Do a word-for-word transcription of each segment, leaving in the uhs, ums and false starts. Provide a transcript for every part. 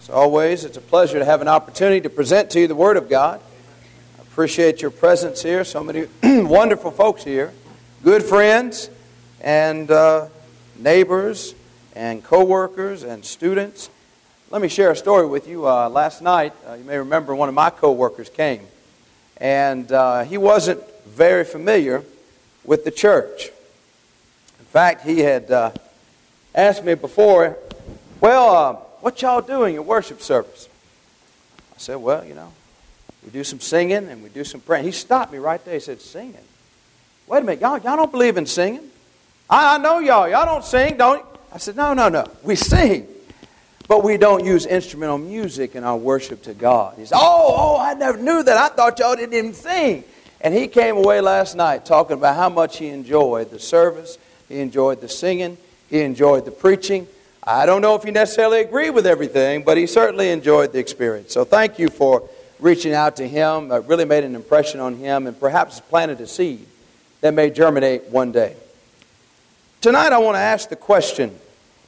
As always, it's a pleasure to have an opportunity to present to you the Word of God. I appreciate your presence here. So many wonderful folks here, good friends, and uh, neighbors, and co-workers, and students. Let me share a story with you. Uh, last night, uh, you may remember one of my co-workers came, and uh, he wasn't very familiar with the church. In fact, he had uh, asked me before, well, uh, what y'all doing in worship service? I said, well, you know, we do some singing and we do some praying. He stopped me right there. He said, singing? Wait a minute, y'all, y'all don't believe in singing? I, I know y'all. Y'all don't sing, don't you? I said, no, no, no. We sing. But we don't use instrumental music in our worship to God. He said, oh, oh, I never knew that. I thought y'all didn't even sing. And he came away last night talking about how much he enjoyed the service. He enjoyed the singing. He enjoyed the preaching. I don't know if he necessarily agreed with everything, but he certainly enjoyed the experience. So thank you for reaching out to him. It really made an impression on him and perhaps planted a seed that may germinate one day. Tonight I want to ask the question,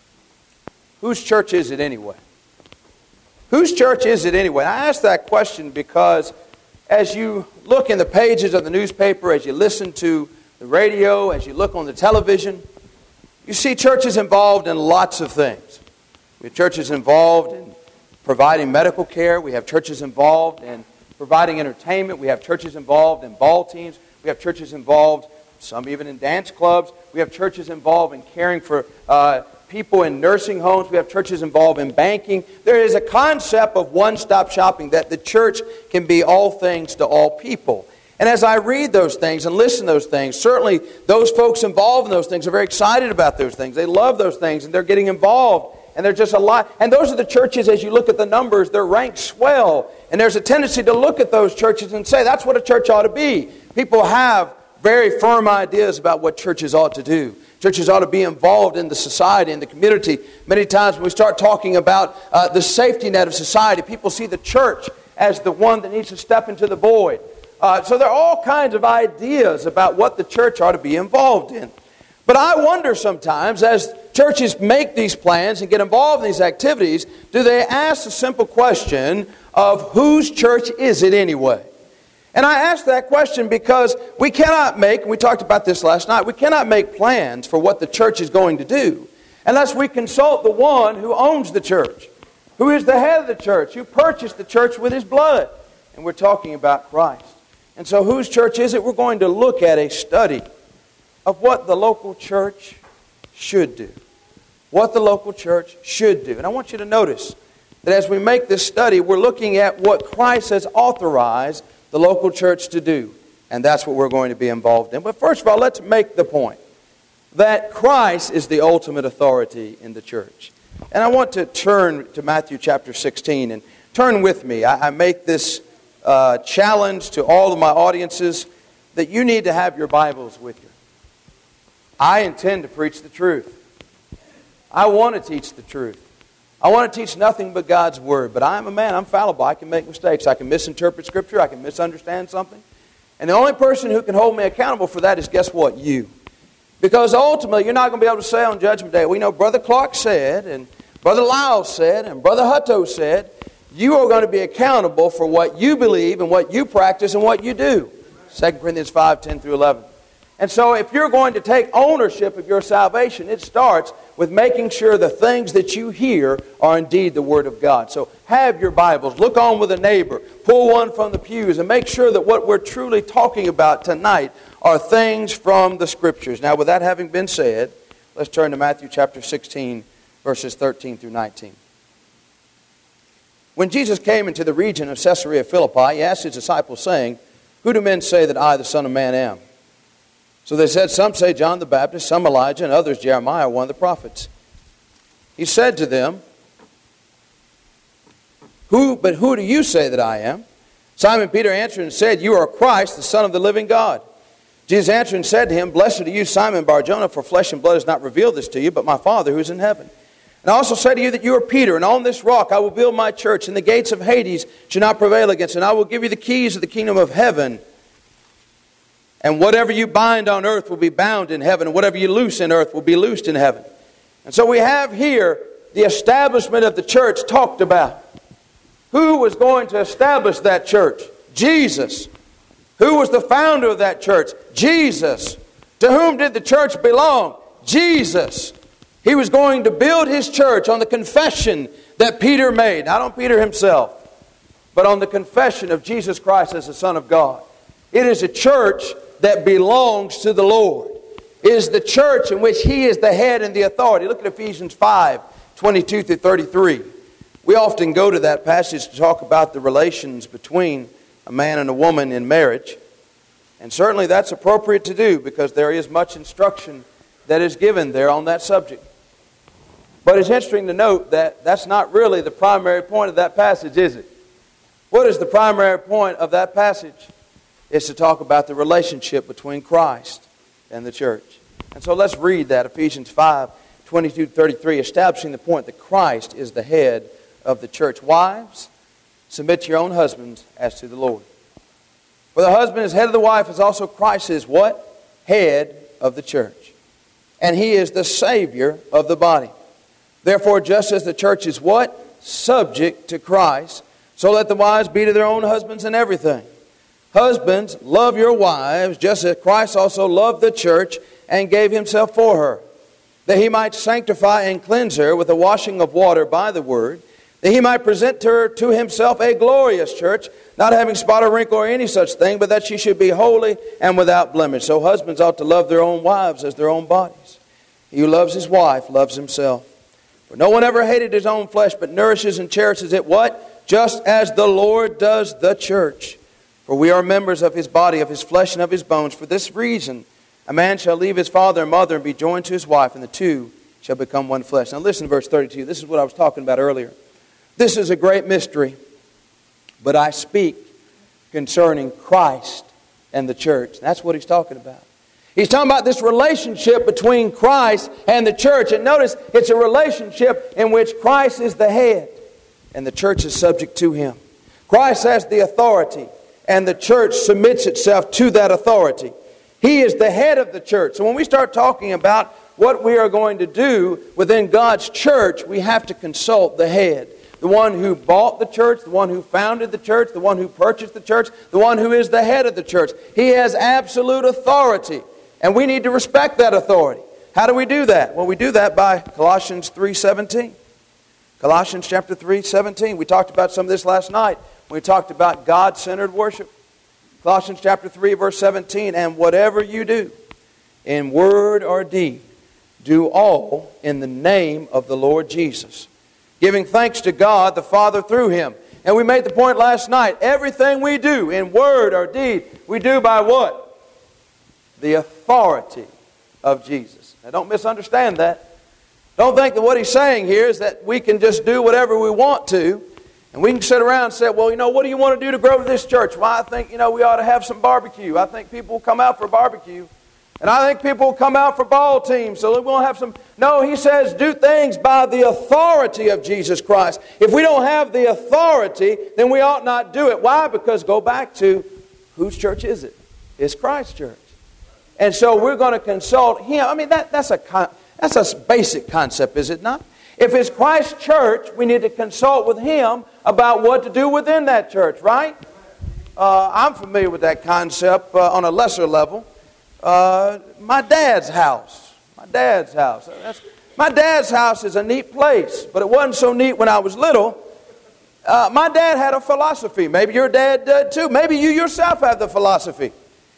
whose church is it anyway? Whose church is it anyway? I ask that question because as you look in the pages of the newspaper, as you listen to the radio, as you look on the television, you see churches involved in lots of things. We have churches involved in providing medical care. We have churches involved in providing entertainment. We have churches involved in ball teams. We have churches involved, some even in dance clubs. We have churches involved in caring for uh, people in nursing homes. We have churches involved in banking. There is a concept of one-stop shopping, that the church can be all things to all people. And as I read those things and listen to those things, certainly those folks involved in those things are very excited about those things. They love those things and they're getting involved. And there's just a lot. And those are the churches, as you look at the numbers, they're ranked swell. And there's a tendency to look at those churches and say, that's what a church ought to be. People have very firm ideas about what churches ought to do. Churches ought to be involved in the society, in the community. Many times when we start talking about uh, the safety net of society, people see the church as the one that needs to step into the void. Uh, so there are all kinds of ideas about what the church ought to be involved in. But I wonder sometimes, as churches make these plans and get involved in these activities, do they ask the simple question of whose church is it anyway? And I ask that question because we cannot make, and we talked about this last night, we cannot make plans for what the church is going to do unless we consult the one who owns the church, who is the head of the church, who purchased the church with his blood. And we're talking about Christ. And so whose church is it? We're going to look at a study of what the local church should do. What the local church should do. And I want you to notice that as we make this study, we're looking at what Christ has authorized the local church to do. And that's what we're going to be involved in. But first of all, let's make the point that Christ is the ultimate authority in the church. And I want to turn to Matthew chapter sixteen. And turn with me. I, I make this uh, challenge to all of my audiences that you need to have your Bibles with you. I intend to preach the truth. I want to teach the truth. I want to teach nothing but God's Word. But I'm a man. I'm fallible. I can make mistakes. I can misinterpret Scripture. I can misunderstand something. And the only person who can hold me accountable for that is, guess what? You. Because ultimately, you're not going to be able to say on Judgment Day, we know Brother Clark said, and Brother Lyle said, and Brother Hutto said. You are going to be accountable for what you believe and what you practice and what you do. Second Corinthians five, ten through eleven. And so if you're going to take ownership of your salvation, it starts with making sure the things that you hear are indeed the Word of God. So have your Bibles. Look on with a neighbor. Pull one from the pews and make sure that what we're truly talking about tonight are things from the Scriptures. Now, with that having been said, let's turn to Matthew chapter sixteen, verses thirteen through nineteen. When Jesus came into the region of Caesarea Philippi, he asked his disciples, saying, who do men say that I, the Son of Man, am? So they said, some say John the Baptist, some Elijah, and others Jeremiah, one of the prophets. He said to them, Who, but who do you say that I am? Simon Peter answered and said, you are Christ, the Son of the living God. Jesus answered and said to him, blessed are you, Simon Bar-Jonah, for flesh and blood has not revealed this to you, but my Father who is in heaven. And I also say to you that you are Peter, and on this rock I will build my church, and the gates of Hades shall not prevail against it. And I will give you the keys of the kingdom of heaven. And whatever you bind on earth will be bound in heaven, and whatever you loose in earth will be loosed in heaven. And so we have here the establishment of the church talked about. Who was going to establish that church? Jesus. Who was the founder of that church? Jesus. To whom did the church belong? Jesus. He was going to build His church on the confession that Peter made. Not on Peter himself, but on the confession of Jesus Christ as the Son of God. It is a church that belongs to the Lord. It is the church in which He is the head and the authority. Look at Ephesians five, twenty-two through thirty-three. We often go to that passage to talk about the relations between a man and a woman in marriage. And certainly that's appropriate to do because there is much instruction that is given there on that subject. But it's interesting to note that that's not really the primary point of that passage, is it? What is the primary point of that passage? It's to talk about the relationship between Christ and the church. And so let's read that, Ephesians five, twenty-two to thirty-three, establishing the point that Christ is the head of the church. Wives, submit to your own husbands as to the Lord. For the husband is head of the wife, as also Christ is what? Head of the church. And He is the Savior of the body. Therefore, just as the church is what? Subject to Christ, so let the wives be to their own husbands in everything. Husbands, love your wives, just as Christ also loved the church and gave Himself for her, that He might sanctify and cleanse her with the washing of water by the word, that He might present her to Himself a glorious church, not having spot or wrinkle or any such thing, but that she should be holy and without blemish. So husbands ought to love their own wives as their own bodies. He who loves his wife loves himself. For no one ever hated his own flesh, but nourishes and cherishes it, what? Just as the Lord does the church. For we are members of His body, of His flesh and of His bones. For this reason, a man shall leave his father and mother and be joined to his wife, and the two shall become one flesh. Now listen to verse thirty-two. This is what I was talking about earlier. This is a great mystery, but I speak concerning Christ and the church. That's what he's talking about. He's talking about this relationship between Christ and the church. And notice, it's a relationship in which Christ is the head and the church is subject to Him. Christ has the authority and the church submits itself to that authority. He is the head of the church. So when we start talking about what we are going to do within God's church, we have to consult the head. The one who bought the church, the one who founded the church, the one who purchased the church, the one who is the head of the church. He has absolute authority, and we need to respect that authority. How do we do that? Well, we do that by Colossians three seventeen. Colossians chapter three seventeen. We talked about some of this last night when we talked about God-centered worship. Colossians chapter three, verse seventeen. And whatever you do, in word or deed, do all in the name of the Lord Jesus, giving thanks to God the Father through Him. And we made the point last night, everything we do in word or deed, we do by what? The authority of Jesus. Now don't misunderstand that. Don't think that what he's saying here is that we can just do whatever we want to, and we can sit around and say, well, you know, what do you want to do to grow this church? Well, I think, you know, we ought to have some barbecue. I think people will come out for barbecue. And I think people will come out for ball teams, so we won't have some... No, he says do things by the authority of Jesus Christ. If we don't have the authority, then we ought not do it. Why? Because go back to, whose church is it? It's Christ's church. And so we're going to consult Him. I mean, that, that's, a, that's a basic concept, is it not? If it's Christ's church, we need to consult with Him about what to do within that church, right? Uh, I'm familiar with that concept uh, on a lesser level. Uh, my dad's house. My dad's house. That's, my dad's house is a neat place, but it wasn't so neat when I was little. Uh, my dad had a philosophy. Maybe your dad did too. Maybe you yourself have the philosophy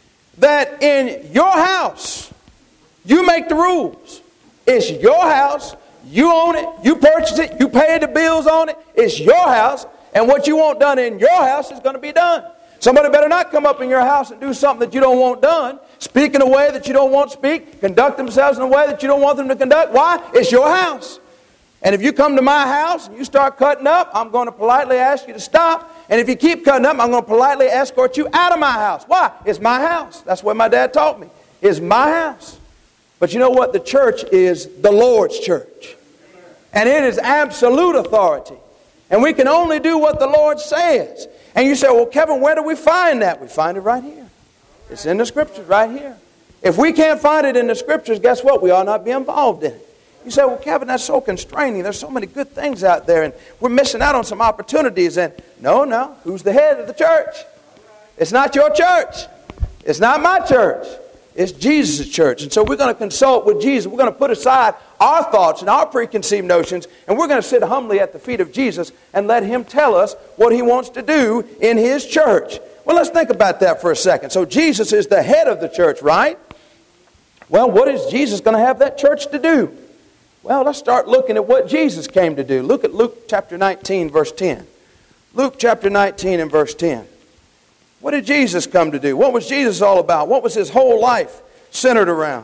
that in your house, you make the rules. It's your house. You own it. You purchase it. You pay the bills on it. It's your house. And what you want done in your house is going to be done. Somebody better not come up in your house and do something that you don't want done, speak in a way that you don't want to speak, conduct themselves in a way that you don't want them to conduct. Why? It's your house. And if you come to my house and you start cutting up, I'm going to politely ask you to stop. And if you keep cutting up, I'm going to politely escort you out of my house. Why? It's my house. That's what my dad taught me. It's my house. But you know what? The church is the Lord's church. And it is absolute authority. And we can only do what the Lord says. And you say, well, Kevin, where do we find that? We find it right here. It's in the Scriptures right here. If we can't find it in the Scriptures, guess what? We ought not be involved in it. You say, well, Kevin, that's so constraining. There's so many good things out there, and we're missing out on some opportunities. And no, no. Who's the head of the church? It's not your church. It's not my church. It's Jesus' church. And so we're going to consult with Jesus. We're going to put aside our thoughts and our preconceived notions, and we're going to sit humbly at the feet of Jesus and let Him tell us what He wants to do in His church. Well, let's think about that for a second. So Jesus is the head of the church, right? Well, what is Jesus going to have that church to do? Well, let's start looking at what Jesus came to do. Look at Luke chapter nineteen, verse ten. Luke chapter nineteen and verse ten. What did Jesus come to do? What was Jesus all about? What was His whole life centered around?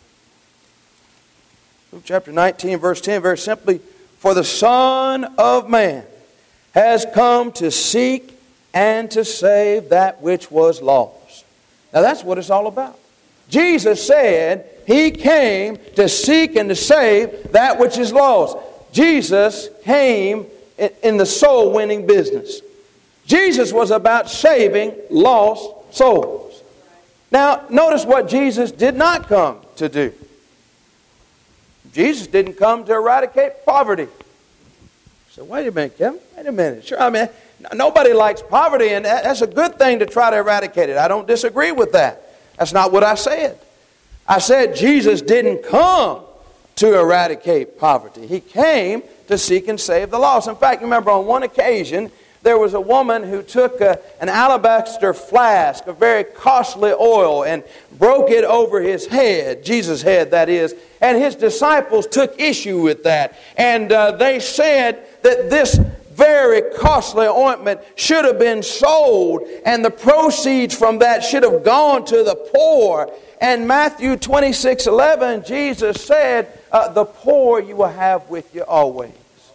Luke chapter nineteen, verse ten, very simply, for the Son of Man has come to seek and to save that which was lost. Now that's what it's all about. Jesus said He came to seek and to save that which is lost. Jesus came in the soul-winning business. Jesus was about saving lost souls. Now, notice what Jesus did not come to do. Jesus didn't come to eradicate poverty. So wait a minute, Kevin. Wait a minute. Sure, I mean, nobody likes poverty, and that's a good thing to try to eradicate it. I don't disagree with that. That's not what I said. I said Jesus didn't come to eradicate poverty. He came to seek and save the lost. In fact, you remember on one occasion, there was a woman who took a, an alabaster flask of very costly oil and broke it over His head, Jesus' head that is, and His disciples took issue with that. And uh, they said that this very costly ointment should have been sold, and the proceeds from that should have gone to the poor. And Matthew twenty-six eleven, Jesus said, uh, the poor you will have with you always.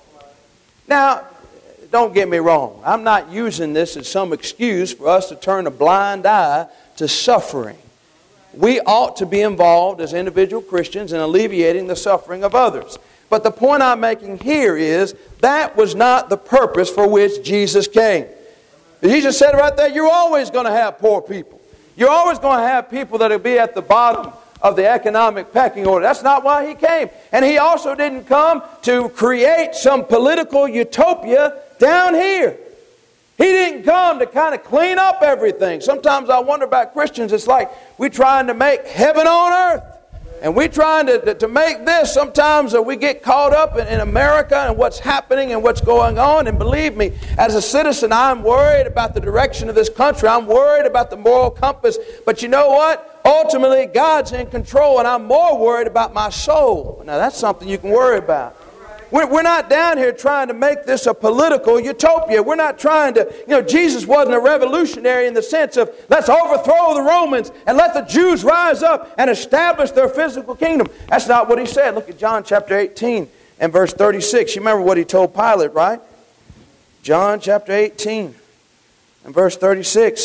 Now, don't get me wrong. I'm not using this as some excuse for us to turn a blind eye to suffering. We ought to be involved as individual Christians in alleviating the suffering of others. But the point I'm making here is that was not the purpose for which Jesus came. Jesus said right there, you're always going to have poor people. You're always going to have people that will be at the bottom of the economic pecking order. That's not why He came. And He also didn't come to create some political utopia down here. He didn't come to kind of clean up everything. Sometimes I wonder about Christians. It's like we're trying to make heaven on earth. And we're trying to, to, to make this. Sometimes we get caught up in, in America and what's happening and what's going on. And believe me, as a citizen, I'm worried about the direction of this country. I'm worried about the moral compass. But you know what? Ultimately, God's in control, and I'm more worried about my soul. Now, that's something you can worry about. We're not down here trying to make this a political utopia. We're not trying to, you know, Jesus wasn't a revolutionary in the sense of let's overthrow the Romans and let the Jews rise up and establish their physical kingdom. That's not what He said. Look at John chapter eighteen and verse thirty-six. You remember what He told Pilate, right? John chapter eighteen and verse thirty-six.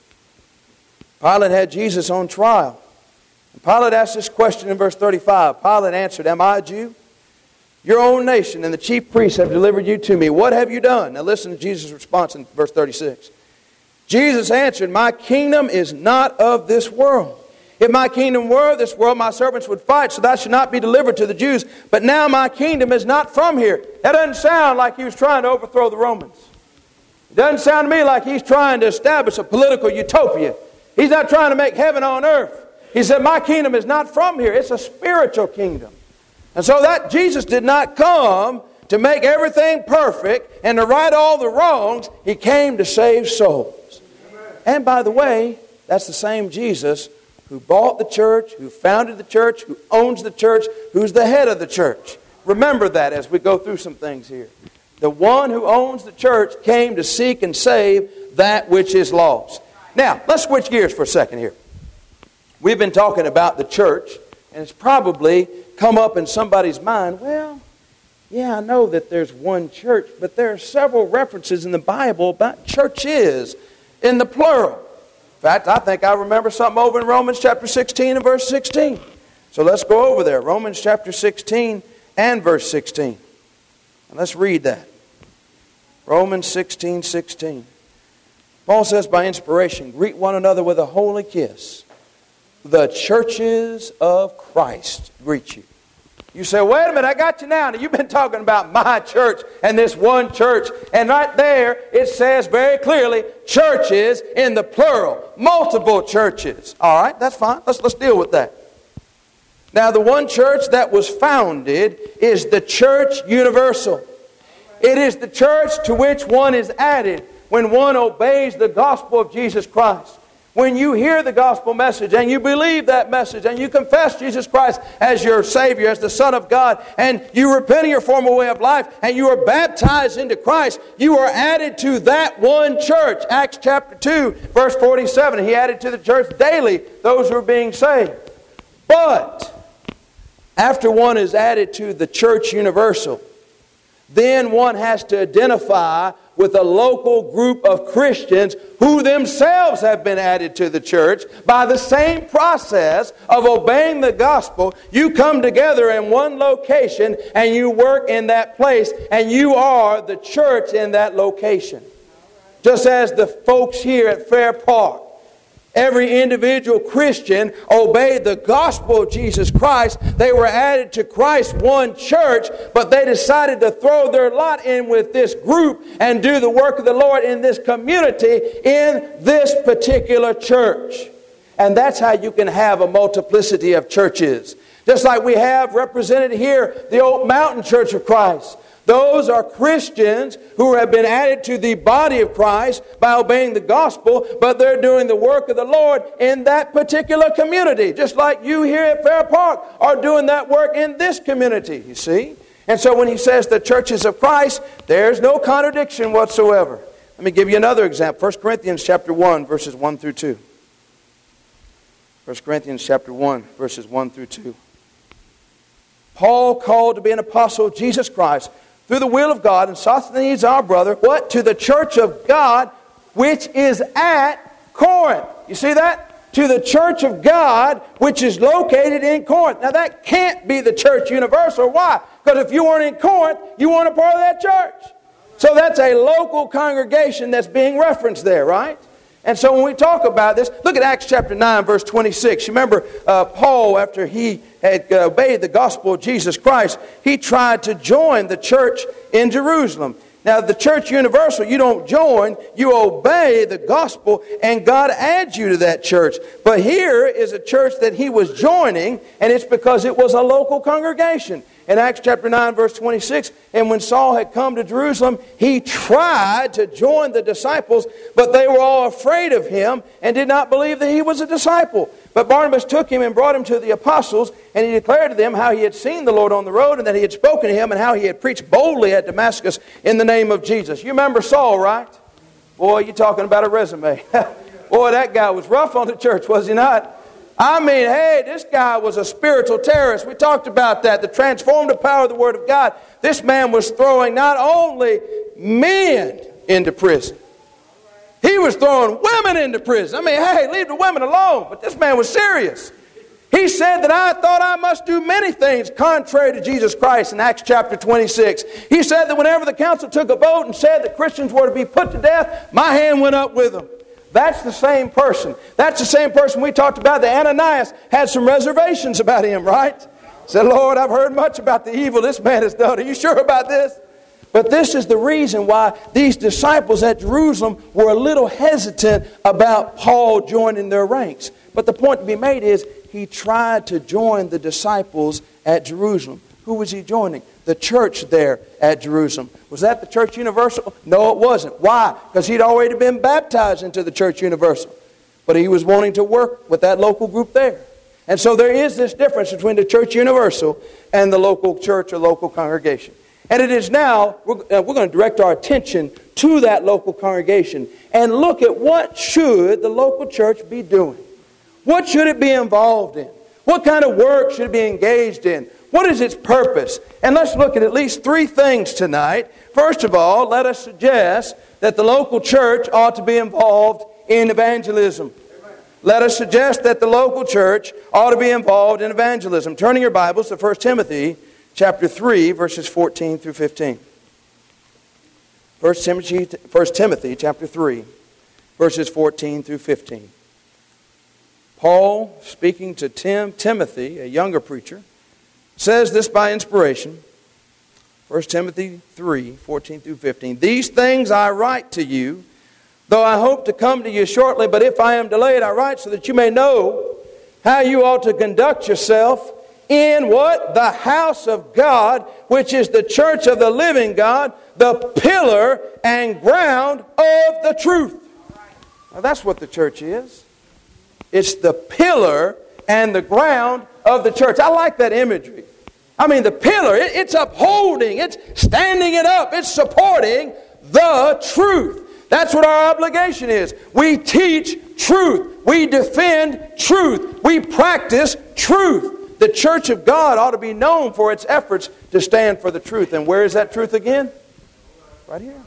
Pilate had Jesus on trial. And Pilate asked this question in verse thirty-five. Pilate answered, am I a Jew? Your own nation and the chief priests have delivered you to me. What have you done? Now listen to Jesus' response in verse thirty-six. Jesus answered, my kingdom is not of this world. If my kingdom were of this world, my servants would fight so that I should not be delivered to the Jews. But now my kingdom is not from here. That doesn't sound like He was trying to overthrow the Romans. It doesn't sound to me like He's trying to establish a political utopia. He's not trying to make heaven on earth. He said, my kingdom is not from here. It's a spiritual kingdom. And so that Jesus did not come to make everything perfect and to right all the wrongs. He came to save souls. And by the way, that's the same Jesus who bought the church, who founded the church, who owns the church, who's the head of the church. Remember that as we go through some things here. The one who owns the church came to seek and save that which is lost. Now, let's switch gears for a second here. We've been talking about the church, and it's probably come up in somebody's mind, well, yeah, I know that there's one church, but there are several references in the Bible about churches in the plural. In fact, I think I remember something over in Romans chapter sixteen and verse sixteen. So let's go over there. Romans chapter sixteen and verse sixteen. And let's read that. Romans sixteen, sixteen. Paul says by inspiration, greet one another with a holy kiss. The churches of Christ greet you. You say, wait a minute, I got you now. Now, you've been talking about my church and this one church. And right there, it says very clearly, churches in the plural. Multiple churches. All right, that's fine. Let's, let's deal with that. Now, the one church that was founded is the Church Universal. It is the church to which one is added when one obeys the gospel of Jesus Christ. When you hear the gospel message and you believe that message and you confess Jesus Christ as your Savior, as the Son of God, and you repent of your former way of life and you are baptized into Christ, you are added to that one church. Acts chapter two, verse forty-seven, He added to the church daily those who are being saved. But after one is added to the Church Universal, then one has to identify with a local group of Christians who themselves have been added to the church by the same process of obeying the gospel. You come together in one location and you work in that place, and you are the church in that location. Just as the folks here at Fair Park, every individual Christian obeyed the gospel of Jesus Christ. They were added to Christ's one church, but they decided to throw their lot in with this group and do the work of the Lord in this community in this particular church. And that's how you can have a multiplicity of churches. Just like we have represented here the Oak Mountain Church of Christ. Those are Christians who have been added to the body of Christ by obeying the gospel, but they're doing the work of the Lord in that particular community. Just like you here at Fair Park are doing that work in this community, you see. And so when he says the churches of Christ, there's no contradiction whatsoever. Let me give you another example. First Corinthians chapter one, verses one through two. First Corinthians chapter one, verses one through two. Paul, called to be an apostle of Jesus Christ, through the will of God, and Sosthenes our brother, what? To the church of God, which is at Corinth. You see that? To the church of God, which is located in Corinth. Now that can't be the Church Universal. Why? Because if you weren't in Corinth, you weren't a part of that church. So that's a local congregation that's being referenced there, right? And so when we talk about this, look at Acts chapter nine, verse twenty-six. You remember uh, Paul, after he had uh, obeyed the gospel of Jesus Christ, he tried to join the church in Jerusalem. Now, the Church Universal, you don't join, you obey the gospel, and God adds you to that church. But here is a church that he was joining, and it's because it was a local congregation. In Acts chapter nine, verse twenty-six, and when Saul had come to Jerusalem, he tried to join the disciples, but they were all afraid of him and did not believe that he was a disciple. But Barnabas took him and brought him to the apostles, and he declared to them how he had seen the Lord on the road, and that he had spoken to him, and how he had preached boldly at Damascus in the name of Jesus. You remember Saul, right? Boy, you're talking about a resume. Boy, that guy was rough on the church, was he not? I mean, hey, this guy was a spiritual terrorist. We talked about that, the transformative power of the Word of God. This man was throwing not only men into prison, he was throwing women into prison. I mean, hey, leave the women alone. But this man was serious. He said that I thought I must do many things contrary to Jesus Christ in Acts chapter twenty-six. He said that whenever the council took a vote and said that Christians were to be put to death, my hand went up with them. That's the same person. That's the same person we talked about. That Ananias had some reservations about him, right? Said, Lord, I've heard much about the evil this man has done. Are you sure about this? But this is the reason why these disciples at Jerusalem were a little hesitant about Paul joining their ranks. But the point to be made is he tried to join the disciples at Jerusalem. Who was he joining? The church there at Jerusalem. Was that the Church Universal? No, it wasn't. Why? Because he'd already been baptized into the Church Universal. But he was wanting to work with that local group there. And so there is this difference between the Church Universal and the local church or local congregation. And it is now, we're, uh, we're going to direct our attention to that local congregation and look at what should the local church be doing. What should it be involved in? What kind of work should it be engaged in? What is its purpose? And let's look at at least three things tonight. First of all, let us suggest that the local church ought to be involved in evangelism. Let us suggest that the local church ought to be involved in evangelism. Turning your Bibles to First Timothy chapter three, verses fourteen through fifteen. First Timothy, First Timothy chapter three, verses fourteen through fifteen. Paul, speaking to Tim, Timothy, a younger preacher, says this by inspiration. First Timothy three, fourteen through fifteen. These things I write to you, though I hope to come to you shortly, but if I am delayed, I write so that you may know how you ought to conduct yourself in what? The house of God, which is the church of the living God, the pillar and ground of the truth. Now that's what the church is. It's the pillar and the ground of the church. I like that imagery. I mean, the pillar, it, it's upholding, it's standing it up, it's supporting the truth. That's what our obligation is. We teach truth. We defend truth. We practice truth. The church of God ought to be known for its efforts to stand for the truth. And where is that truth again? Right here.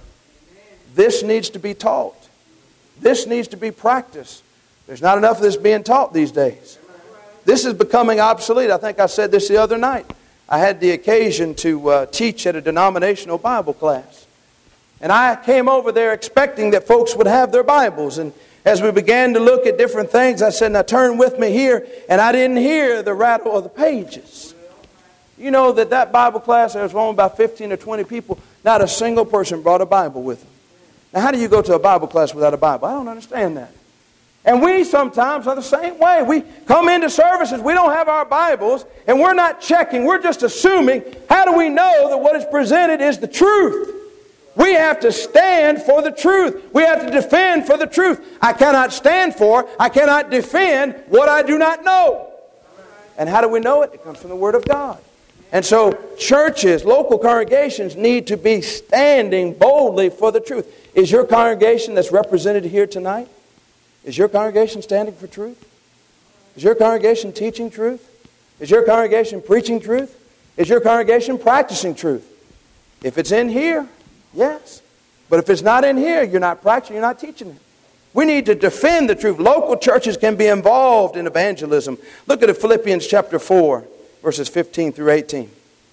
This needs to be taught. This needs to be practiced. There's not enough of this being taught these days. This is becoming obsolete. I think I said this the other night. I had the occasion to uh, teach at a denominational Bible class. And I came over there expecting that folks would have their Bibles. And as we began to look at different things, I said, now turn with me here. And I didn't hear the rattle of the pages. You know that that Bible class, there was only about fifteen or twenty people. Not a single person brought a Bible with them. Now how do you go to a Bible class without a Bible? I don't understand that. And we sometimes are the same way. We come into services, we don't have our Bibles, and we're not checking. We're just assuming, how do we know that what is presented is the truth? We have to stand for the truth. We have to defend for the truth. I cannot stand for, I cannot defend what I do not know. And how do we know it? It comes from the Word of God. And so churches, local congregations need to be standing boldly for the truth. Is your congregation that's represented here tonight? Is your congregation standing for truth? Is your congregation teaching truth? Is your congregation preaching truth? Is your congregation practicing truth? If it's in here, yes. But if it's not in here, you're not practicing, you're not teaching it. We need to defend the truth. Local churches can be involved in evangelism. Look at Philippians chapter four, verses fifteen through eighteen.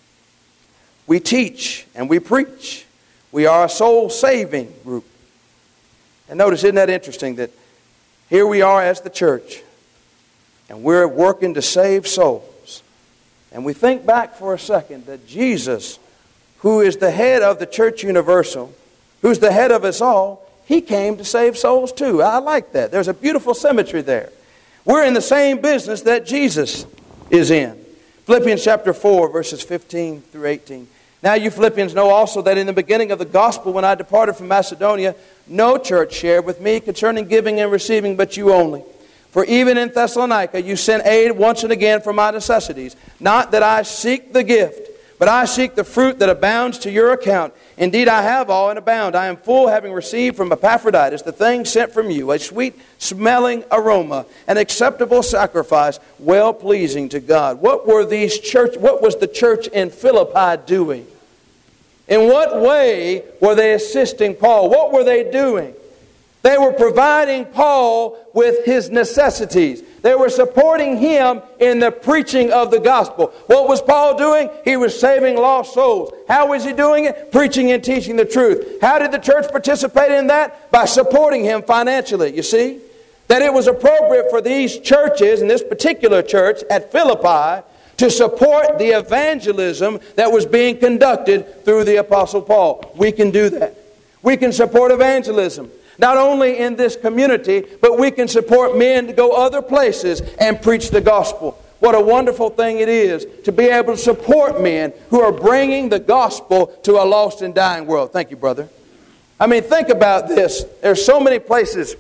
We teach and we preach. We are a soul-saving group. And notice, isn't that interesting that here we are as the church, and we're working to save souls. And we think back for a second that Jesus, who is the head of the church universal, who's the head of us all, He came to save souls too. I like that. There's a beautiful symmetry there. We're in the same business that Jesus is in. Philippians chapter four, verses fifteen through eighteen. Now you Philippians know also that in the beginning of the gospel, when I departed from Macedonia, no church shared with me concerning giving and receiving, but you only. For even in Thessalonica you sent aid once and again for my necessities. Not that I seek the gift, but I seek the fruit that abounds to your account. Indeed, I have all and abound. I am full, having received from Epaphroditus the thing sent from you, a sweet-smelling aroma, an acceptable sacrifice, well-pleasing to God. What were these church? What was the church in Philippi doing? In what way were they assisting Paul? What were they doing? They were providing Paul with his necessities. They were supporting him in the preaching of the gospel. What was Paul doing? He was saving lost souls. How was he doing it? Preaching and teaching the truth. How did the church participate in that? By supporting him financially. You see? That it was appropriate for these churches, and this particular church at Philippi, to support the evangelism that was being conducted through the Apostle Paul. We can do that. We can support evangelism. Not only in this community, but we can support men to go other places and preach the gospel. What a wonderful thing it is to be able to support men who are bringing the gospel to a lost and dying world. Thank you, brother. I mean, think about this. There's so many places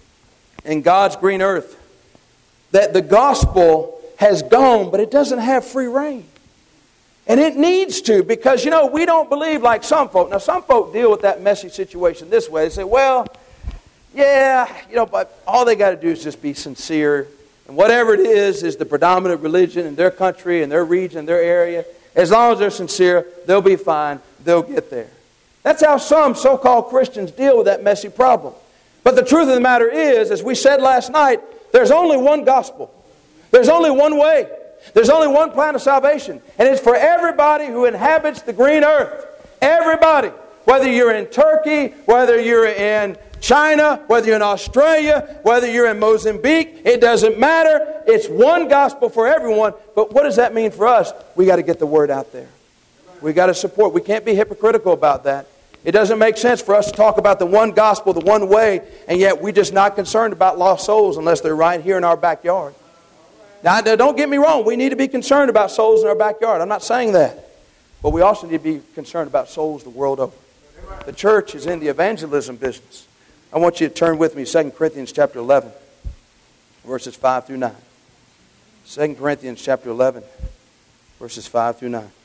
in God's green earth that the gospel has gone, but it doesn't have free reign. And it needs to, because, you know, we don't believe like some folk. Now, some folk deal with that messy situation this way. They say, well, yeah, you know, but all they got to do is just be sincere. And whatever it is, is the predominant religion in their country, in their region, in their area. As long as they're sincere, they'll be fine. They'll get there. That's how some so-called Christians deal with that messy problem. But the truth of the matter is, as we said last night, there's only one gospel. There's only one way. There's only one plan of salvation. And it's for everybody who inhabits the green earth. Everybody. Whether you're in Turkey, whether you're in China, whether you're in Australia, whether you're in Mozambique, it doesn't matter. It's one gospel for everyone. But what does that mean for us? We got to get the word out there. We got to support. We can't be hypocritical about that. It doesn't make sense for us to talk about the one gospel, the one way, and yet we're just not concerned about lost souls unless they're right here in our backyard. Now, don't get me wrong. We need to be concerned about souls in our backyard. I'm not saying that. But we also need to be concerned about souls the world over. The church is in the evangelism business. I want you to turn with me to Second Corinthians chapter eleven, verses five through nine. Second Corinthians chapter eleven, verses five through nine.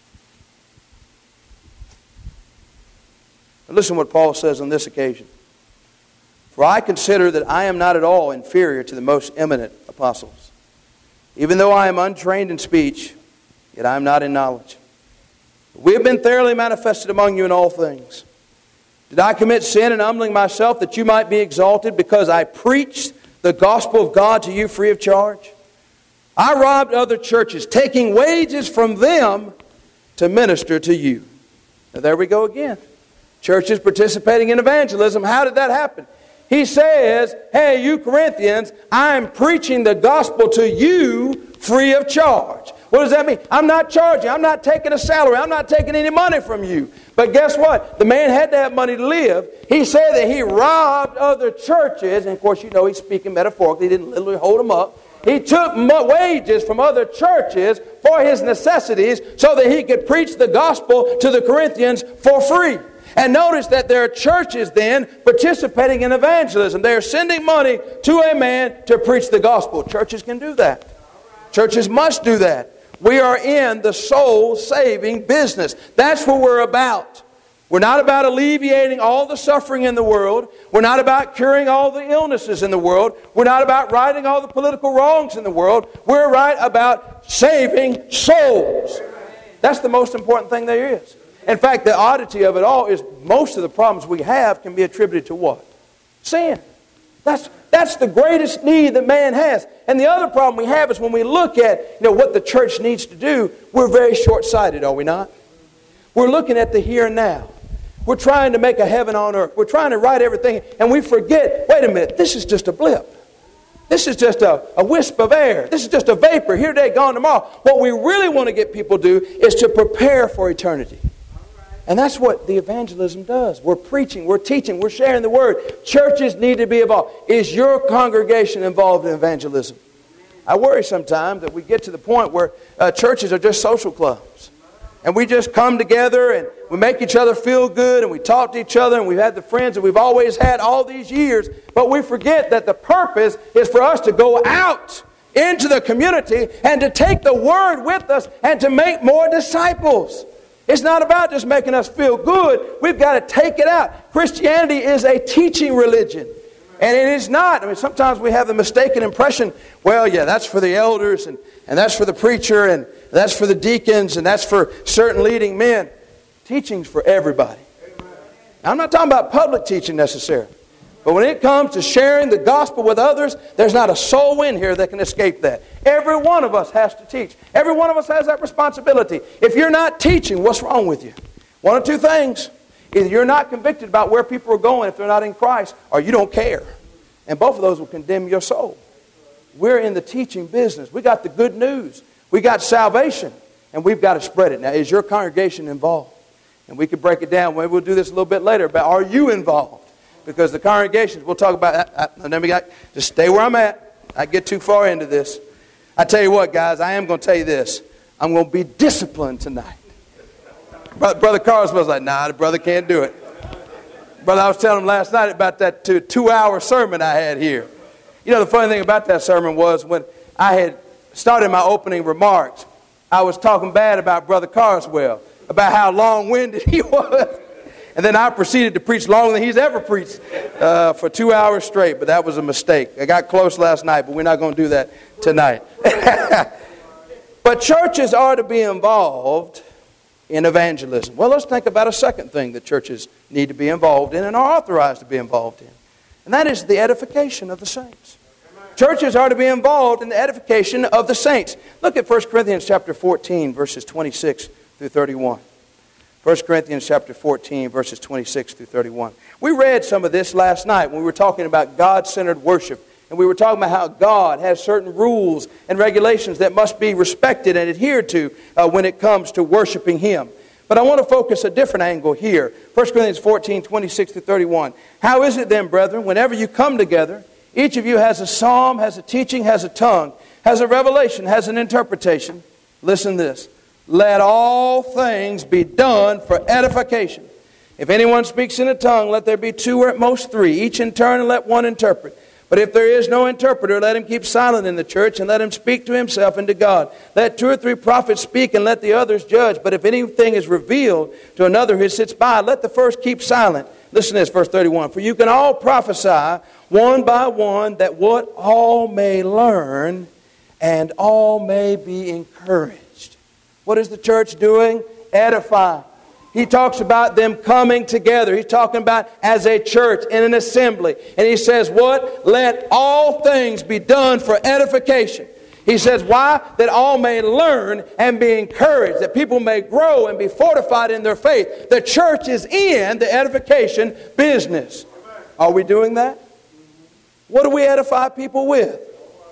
But listen to what Paul says on this occasion. For I consider that I am not at all inferior to the most eminent apostles. Even though I am untrained in speech, yet I am not in knowledge. We have been thoroughly manifested among you in all things. Did I commit sin in humbling myself that you might be exalted because I preached the gospel of God to you free of charge? I robbed other churches, taking wages from them to minister to you. Now there we go again. Churches participating in evangelism. How did that happen? He says, hey, you Corinthians, I'm preaching the gospel to you free of charge. What does that mean? I'm not charging. I'm not taking a salary. I'm not taking any money from you. But guess what? The man had to have money to live. He said that he robbed other churches. And of course, you know, he's speaking metaphorically. He didn't literally hold them up. He took wages from other churches for his necessities so that he could preach the gospel to the Corinthians for free. And notice that there are churches then participating in evangelism. They are sending money to a man to preach the gospel. Churches can do that. Churches must do that. We are in the soul-saving business. That's what we're about. We're not about alleviating all the suffering in the world. We're not about curing all the illnesses in the world. We're not about righting all the political wrongs in the world. We're right about saving souls. That's the most important thing there is. In fact, the oddity of it all is most of the problems we have can be attributed to what? Sin. That's, that's the greatest need that man has. And the other problem we have is when we look at you know, what the church needs to do, we're very short-sighted, are we not? We're looking at the here and now. We're trying to make a heaven on earth. We're trying to right everything, and we forget, wait a minute, this is just a blip. This is just a, a wisp of air. This is just a vapor, here today, gone tomorrow. What we really want to get people to do is to prepare for eternity. And that's what the evangelism does. We're preaching, we're teaching, we're sharing the word. Churches need to be involved. Is your congregation involved in evangelism? I worry sometimes that we get to the point where uh, churches are just social clubs. And we just come together and we make each other feel good and we talk to each other and we've had the friends that we've always had all these years. But we forget that the purpose is for us to go out into the community and to take the word with us and to make more disciples. It's not about just making us feel good. We've got to take it out. Christianity is a teaching religion. And it is not. I mean, sometimes we have the mistaken impression, well, yeah, that's for the elders, and, and that's for the preacher, and that's for the deacons, and that's for certain leading men. Teaching's for everybody. Now, I'm not talking about public teaching necessarily. But when it comes to sharing the gospel with others, there's not a soul in here that can escape that. Every one of us has to teach. Every one of us has that responsibility. If you're not teaching, what's wrong with you? One of two things. Either you're not convicted about where people are going if they're not in Christ, or you don't care. And both of those will condemn your soul. We're in the teaching business. We got the good news. We got salvation, and we've got to spread it. Now, is your congregation involved? And we could break it down. Maybe we'll do this a little bit later, but are you involved? Because the congregations, we'll talk about that. I, let me just stay where I'm at. I get too far into this. I tell you what, guys, I am going to tell you this. I'm going to be disciplined tonight. Brother, Brother Carlson was like, nah, the brother can't do it. Brother, I was telling him last night about that two, two-hour sermon I had here. You know, the funny thing about that sermon was when I had started my opening remarks, I was talking bad about Brother Carswell, about how long-winded he was. And then I proceeded to preach longer than he's ever preached uh, for two hours straight. But that was a mistake. I got close last night, but we're not going to do that tonight. But churches are to be involved in evangelism. Well, let's think about a second thing that churches need to be involved in and are authorized to be involved in. And that is the edification of the saints. Churches are to be involved in the edification of the saints. Look at First Corinthians chapter fourteen, verses twenty-six through thirty-one. First Corinthians chapter fourteen, verses twenty-six through thirty-one. We read some of this last night when we were talking about God-centered worship. And we were talking about how God has certain rules and regulations that must be respected and adhered to uh, when it comes to worshiping Him. But I want to focus a different angle here. First Corinthians fourteen, twenty-six through thirty-one. How is it then, brethren, whenever you come together, each of you has a psalm, has a teaching, has a tongue, has a revelation, has an interpretation. Listen to this. Let all things be done for edification. If anyone speaks in a tongue, let there be two or at most three, each in turn, and let one interpret. But if there is no interpreter, let him keep silent in the church, and let him speak to himself and to God. Let two or three prophets speak, and let the others judge. But if anything is revealed to another who sits by, let the first keep silent. Listen to this, verse thirty-one. For you can all prophesy one by one, that what all may learn, and all may be encouraged. What is the church doing? Edifying. He talks about them coming together. He's talking about as a church in an assembly. And he says what? Let all things be done for edification. He says why? That all may learn and be encouraged. That people may grow and be fortified in their faith. The church is in the edification business. Are we doing that? What do we edify people with?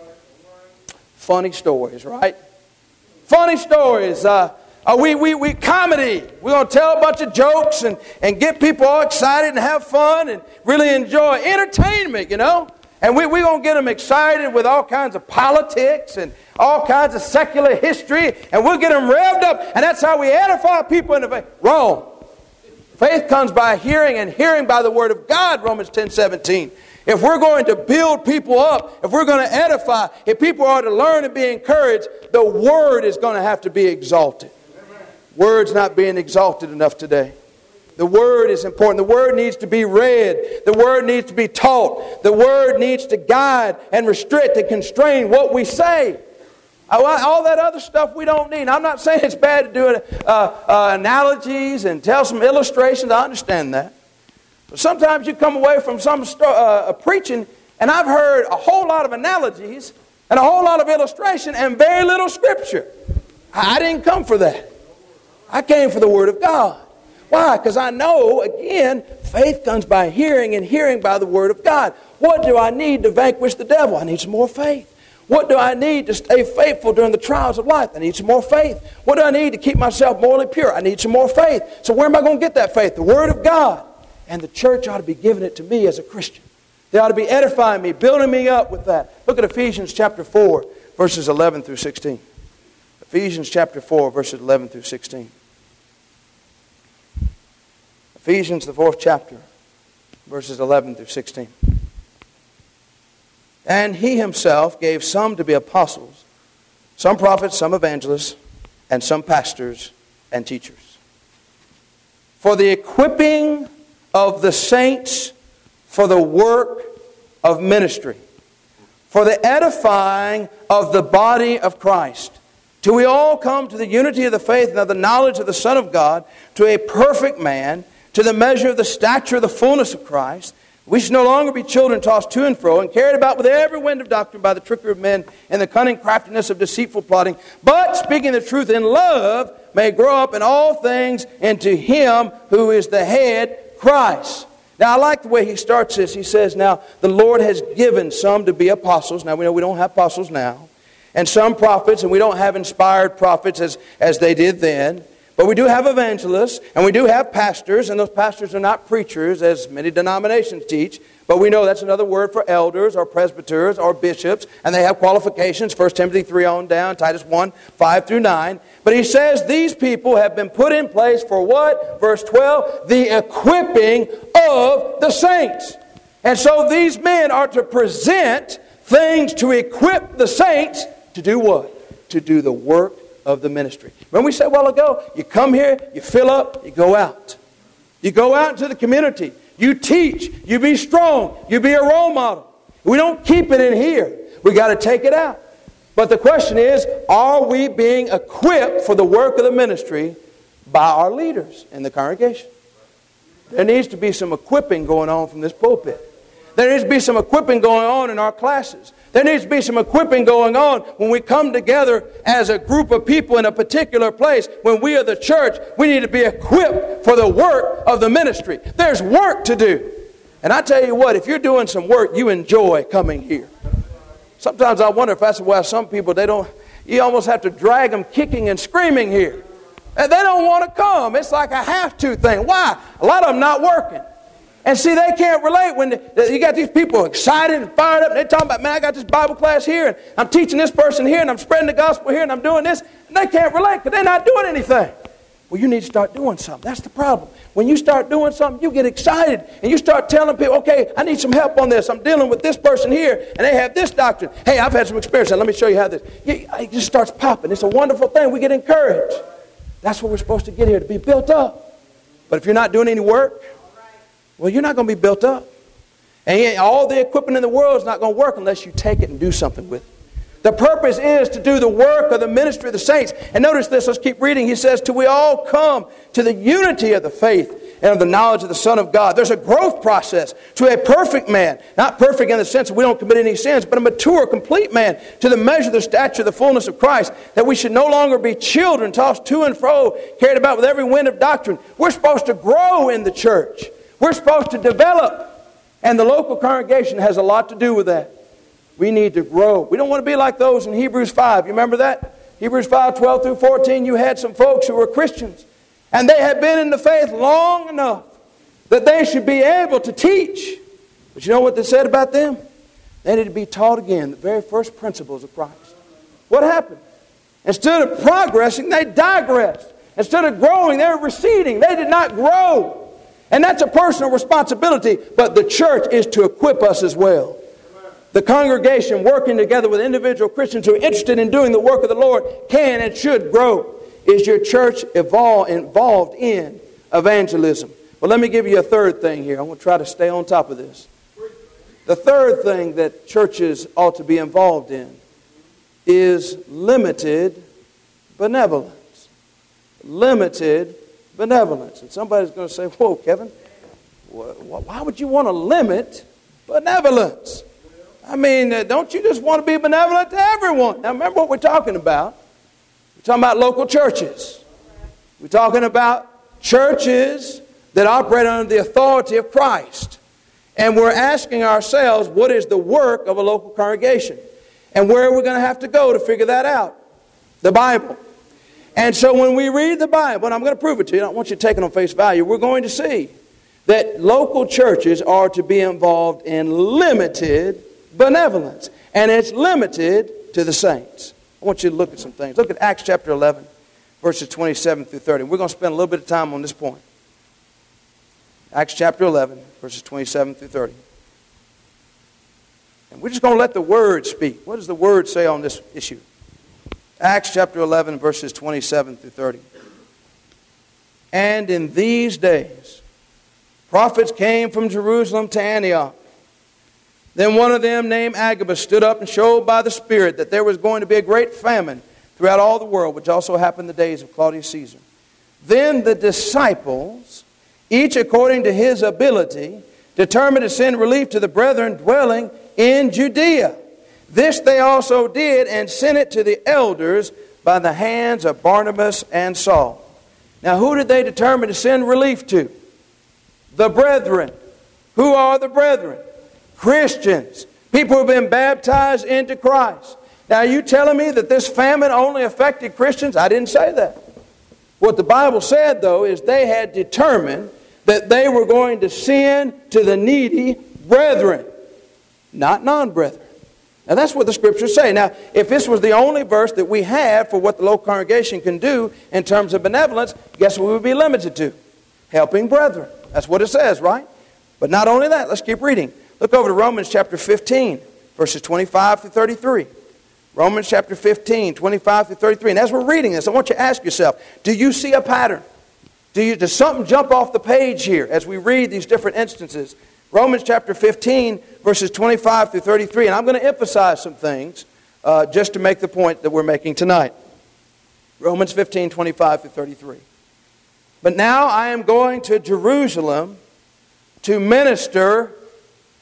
Funny stories, right? Funny stories. Uh, Uh, we, we, we comedy. We're going to tell a bunch of jokes and, and get people all excited and have fun and really enjoy entertainment, you know. And we, we're going to get them excited with all kinds of politics and all kinds of secular history. And we'll get them revved up. And that's how we edify people in the faith. Wrong. Faith comes by hearing, and hearing by the Word of God, Romans ten seventeen. If we're going to build people up, if we're going to edify, if people are to learn and be encouraged, the Word is going to have to be exalted. Word's not being exalted enough today. The Word is important. The Word needs to be read. The Word needs to be taught. The Word needs to guide and restrict and constrain what we say. All that other stuff we don't need. I'm not saying it's bad to do uh, uh, analogies and tell some illustrations. I understand that. But sometimes you come away from some sto- uh, preaching, and I've heard a whole lot of analogies and a whole lot of illustration and very little Scripture. I didn't come for that. I came for the Word of God. Why? Because I know, again, faith comes by hearing, and hearing by the Word of God. What do I need to vanquish the devil? I need some more faith. What do I need to stay faithful during the trials of life? I need some more faith. What do I need to keep myself morally pure? I need some more faith. So where am I going to get that faith? The Word of God. And the church ought to be giving it to me as a Christian. They ought to be edifying me, building me up with that. Look at Ephesians chapter four, verses eleven through sixteen. Ephesians chapter four, verses eleven through sixteen. Ephesians, the fourth chapter, verses eleven through sixteen. And He Himself gave some to be apostles, some prophets, some evangelists, and some pastors and teachers, for the equipping of the saints for the work of ministry, for the edifying of the body of Christ, till we all come to the unity of the faith and of the knowledge of the Son of God, to a perfect man, to the measure of the stature of the fullness of Christ. We should no longer be children tossed to and fro and carried about with every wind of doctrine by the trickery of men and the cunning craftiness of deceitful plotting, but speaking the truth in love may grow up in all things into Him who is the head, Christ. Now I like the way he starts this. He says, now the Lord has given some to be apostles. Now we know we don't have apostles now. And some prophets, and we don't have inspired prophets as, as they did then. But we do have evangelists, and we do have pastors, and those pastors are not preachers, as many denominations teach. But we know that's another word for elders, or presbyters, or bishops, and they have qualifications, First Timothy three on down, Titus one, five through nine. But he says these people have been put in place for what? Verse twelve, the equipping of the saints. And so these men are to present things to equip the saints to do what? To do the work of the ministry. Remember we said a while ago, you come here, you fill up, you go out. You go out into the community. You teach. You be strong. You be a role model. We don't keep it in here. We got to take it out. But the question is, are we being equipped for the work of the ministry by our leaders in the congregation? There needs to be some equipping going on from this pulpit. There needs to be some equipping going on in our classes. There needs to be some equipping going on when we come together as a group of people in a particular place. When we are the church, we need to be equipped for the work of the ministry. There's work to do. And I tell you what, if you're doing some work, you enjoy coming here. Sometimes I wonder if that's why some people, they don't, you almost have to drag them kicking and screaming here. And they don't want to come. It's like a have-to thing. Why? A lot of them not working. And see, they can't relate when the, you got these people excited and fired up. And they're talking about, man, I got this Bible class here, and I'm teaching this person here, and I'm spreading the gospel here, and I'm doing this. And they can't relate because they're not doing anything. Well, you need to start doing something. That's the problem. When you start doing something, you get excited, and you start telling people, okay, I need some help on this. I'm dealing with this person here, and they have this doctrine. Hey, I've had some experience. Let me show you how this. It just starts popping. It's a wonderful thing. We get encouraged. That's what we're supposed to get here, to be built up. But if you're not doing any work, well, you're not going to be built up. And all the equipment in the world is not going to work unless you take it and do something with it. The purpose is to do the work of the ministry of the saints. And notice this, let's keep reading. He says, till we all come to the unity of the faith and of the knowledge of the Son of God. There's a growth process to a perfect man. Not perfect in the sense that we don't commit any sins, but a mature, complete man, to the measure, the stature, the fullness of Christ, that we should no longer be children tossed to and fro, carried about with every wind of doctrine. We're supposed to grow in the church. We're supposed to develop. And the local congregation has a lot to do with that. We need to grow. We don't want to be like those in Hebrews five. You remember that? Hebrews five, twelve through fourteen, you had some folks who were Christians. And they had been in the faith long enough that they should be able to teach. But you know what they said about them? They needed to be taught again the very first principles of Christ. What happened? Instead of progressing, they digressed. Instead of growing, they were receding. They did not grow. And that's a personal responsibility, but the church is to equip us as well. The congregation working together with individual Christians who are interested in doing the work of the Lord can and should grow. Is your church evolve, involved in evangelism? Well, let me give you a third thing here. I'm going to try to stay on top of this. The third thing that churches ought to be involved in is limited benevolence. Limited benevolence. And somebody's going to say, whoa, Kevin, why would you want to limit benevolence? I mean, don't you just want to be benevolent to everyone? Now, remember what we're talking about. We're talking about local churches. We're talking about churches that operate under the authority of Christ. And we're asking ourselves, what is the work of a local congregation? And where are we going to have to go to figure that out? The Bible. And so when we read the Bible, and I'm going to prove it to you, I don't want you to take it on face value, we're going to see that local churches are to be involved in limited benevolence. And it's limited to the saints. I want you to look at some things. Look at Acts chapter eleven, verses twenty-seven through thirty. We're going to spend a little bit of time on this point. Acts chapter eleven, verses twenty-seven through thirty. And we're just going to let the Word speak. What does the Word say on this issue? Acts chapter eleven, verses twenty-seven through thirty. And in these days, prophets came from Jerusalem to Antioch. Then one of them, named Agabus, stood up and showed by the Spirit that there was going to be a great famine throughout all the world, which also happened in the days of Claudius Caesar. Then the disciples, each according to his ability, determined to send relief to the brethren dwelling in Judea. This they also did, and sent it to the elders by the hands of Barnabas and Saul. Now, who did they determine to send relief to? The brethren. Who are the brethren? Christians. People who have been baptized into Christ. Now, are you telling me that this famine only affected Christians? I didn't say that. What the Bible said, though, is they had determined that they were going to send to the needy brethren, not non-brethren. Now, that's what the Scriptures say. Now, if this was the only verse that we had for what the local congregation can do in terms of benevolence, guess what we would be limited to? Helping brethren. That's what it says, right? But not only that, let's keep reading. Look over to Romans chapter fifteen, verses twenty-five through thirty-three. Romans chapter fifteen, twenty-five through thirty-three. And as we're reading this, I want you to ask yourself, do you see a pattern? Do you, does something jump off the page here as we read these different instances? Romans chapter fifteen, verses twenty-five through thirty-three. And I'm going to emphasize some things uh, just to make the point that we're making tonight. Romans fifteen, twenty-five through thirty-three. But now I am going to Jerusalem to minister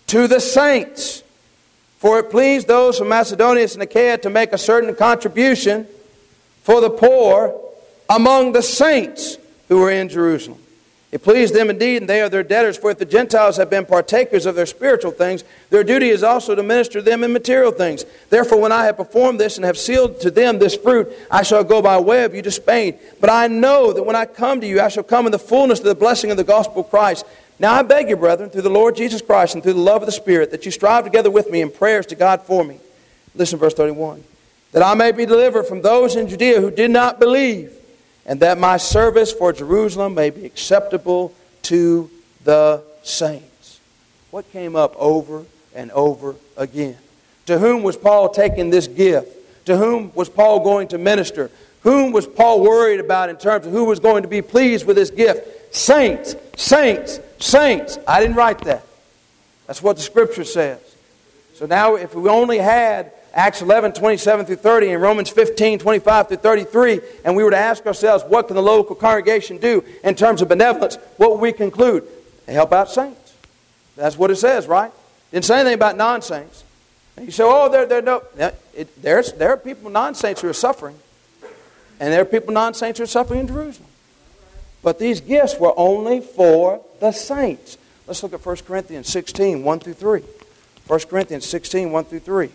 to the saints. For it pleased those from Macedonia and Achaia to make a certain contribution for the poor among the saints who were in Jerusalem. It pleased them indeed, and they are their debtors. For if the Gentiles have been partakers of their spiritual things, their duty is also to minister to them in material things. Therefore, when I have performed this and have sealed to them this fruit, I shall go by way of you to Spain. But I know that when I come to you, I shall come in the fullness of the blessing of the gospel of Christ. Now I beg you, brethren, through the Lord Jesus Christ and through the love of the Spirit, that you strive together with me in prayers to God for me. Listen to verse thirty-one. That I may be delivered from those in Judea who did not believe, and that my service for Jerusalem may be acceptable to the saints. What came up over and over again? To whom was Paul taking this gift? To whom was Paul going to minister? Whom was Paul worried about in terms of who was going to be pleased with this gift? Saints, saints, saints. I didn't write that. That's what the Scripture says. So now if we only had Acts eleven, twenty-seven through thirty, and Romans fifteen, twenty-five through thirty-three, and we were to ask ourselves, what can the local congregation do in terms of benevolence? What would we conclude? They help out saints. That's what it says, right? Didn't say anything about non-saints. And you say, oh, there, there, no. It, there's, there are people, non-saints, who are suffering. And there are people, non-saints, who are suffering in Jerusalem. But these gifts were only for the saints. Let's look at First Corinthians sixteen, one through three. First Corinthians sixteen, one through three.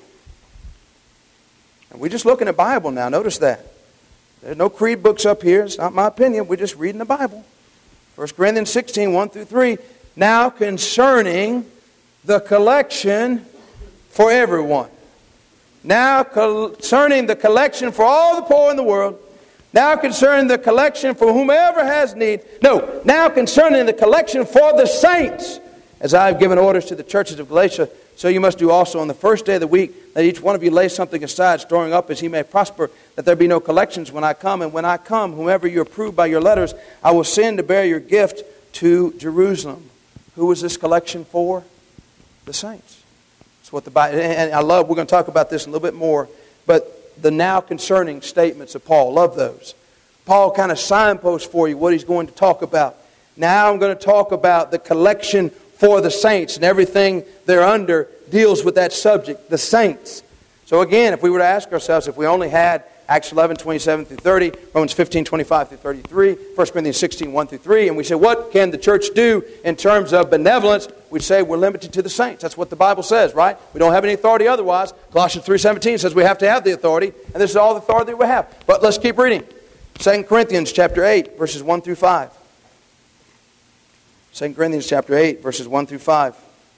And we're just looking at the Bible now. Notice that. There's no creed books up here. It's not my opinion. We're just reading the Bible. First Corinthians sixteen, one through three. Now concerning the collection for everyone. Now concerning the collection for all the poor in the world. Now concerning the collection for whomever has need. No, now concerning the collection for the saints. As I have given orders to the churches of Galatia, so you must do also on the first day of the week, that each one of you lay something aside, storing up as he may prosper, that there be no collections when I come. And when I come, whomever you approve by your letters, I will send to bear your gift to Jerusalem. Who was this collection for? The saints. That's what the Bible, and I love, we're going to talk about this a little bit more, but the now concerning statements of Paul, love those. Paul kind of signposts for you what he's going to talk about. Now I'm going to talk about the collection for the saints, and everything thereunder deals with that subject, the saints. So again, if we were to ask ourselves, if we only had Acts eleven, twenty-seven through thirty, Romans fifteen, twenty-five through thirty-three, First Corinthians sixteen, one through three, and we say, what can the church do in terms of benevolence? We'd say we're limited to the saints. That's what the Bible says, right? We don't have any authority otherwise. Colossians three seventeen says we have to have the authority, and this is all the authority we have. But let's keep reading. Second Corinthians chapter eight, verses one through five. Second Corinthians chapter eight, verses one through five.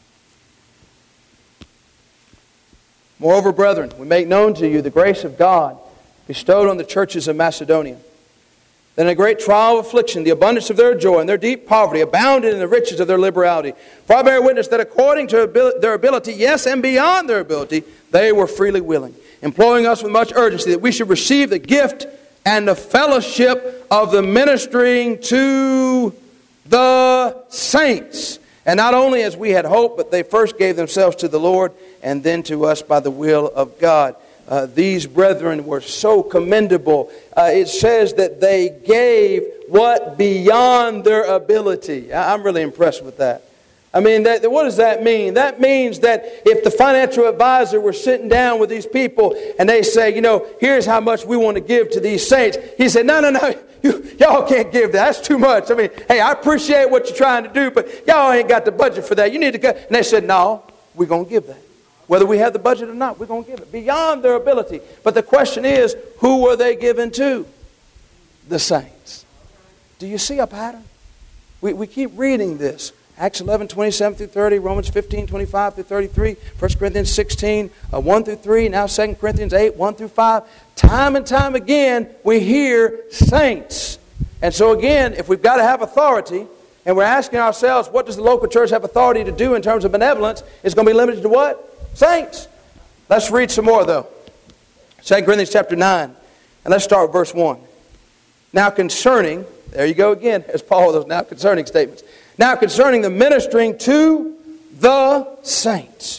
Moreover, brethren, we make known to you the grace of God bestowed on the churches of Macedonia. That in a great trial of affliction, the abundance of their joy and their deep poverty abounded in the riches of their liberality. For I bear witness that according to their ability, yes, and beyond their ability, they were freely willing, imploring us with much urgency that we should receive the gift and the fellowship of the ministering to the saints. And not only as we had hoped, but they first gave themselves to the Lord and then to us by the will of God. Uh, these brethren were so commendable. Uh, it says that they gave what beyond their ability. I'm really impressed with that. I mean, that, what does that mean? That means that if the financial advisor were sitting down with these people and they say, you know, here's how much we want to give to these saints. He said, no, no, no, you, y'all can't give that. That's too much. I mean, hey, I appreciate what you're trying to do, but y'all ain't got the budget for that. You need to go. And they said, no, we're going to give that. Whether we have the budget or not, we're going to give it. Beyond their ability. But the question is, who were they given to? The saints. Do you see a pattern? We, we keep reading this. Acts eleven, twenty-seven through thirty, Romans fifteen, twenty-five through thirty-three, First Corinthians sixteen, uh, one through three, now Second Corinthians eight, one through five. Time and time again, we hear saints. And so again, if we've got to have authority, and we're asking ourselves, what does the local church have authority to do in terms of benevolence? It's going to be limited to what? Saints. Let's read some more though. Second Corinthians chapter nine. And let's start with verse one. Now concerning, there you go again, as Paul, those now concerning statements. Now concerning the ministering to the saints,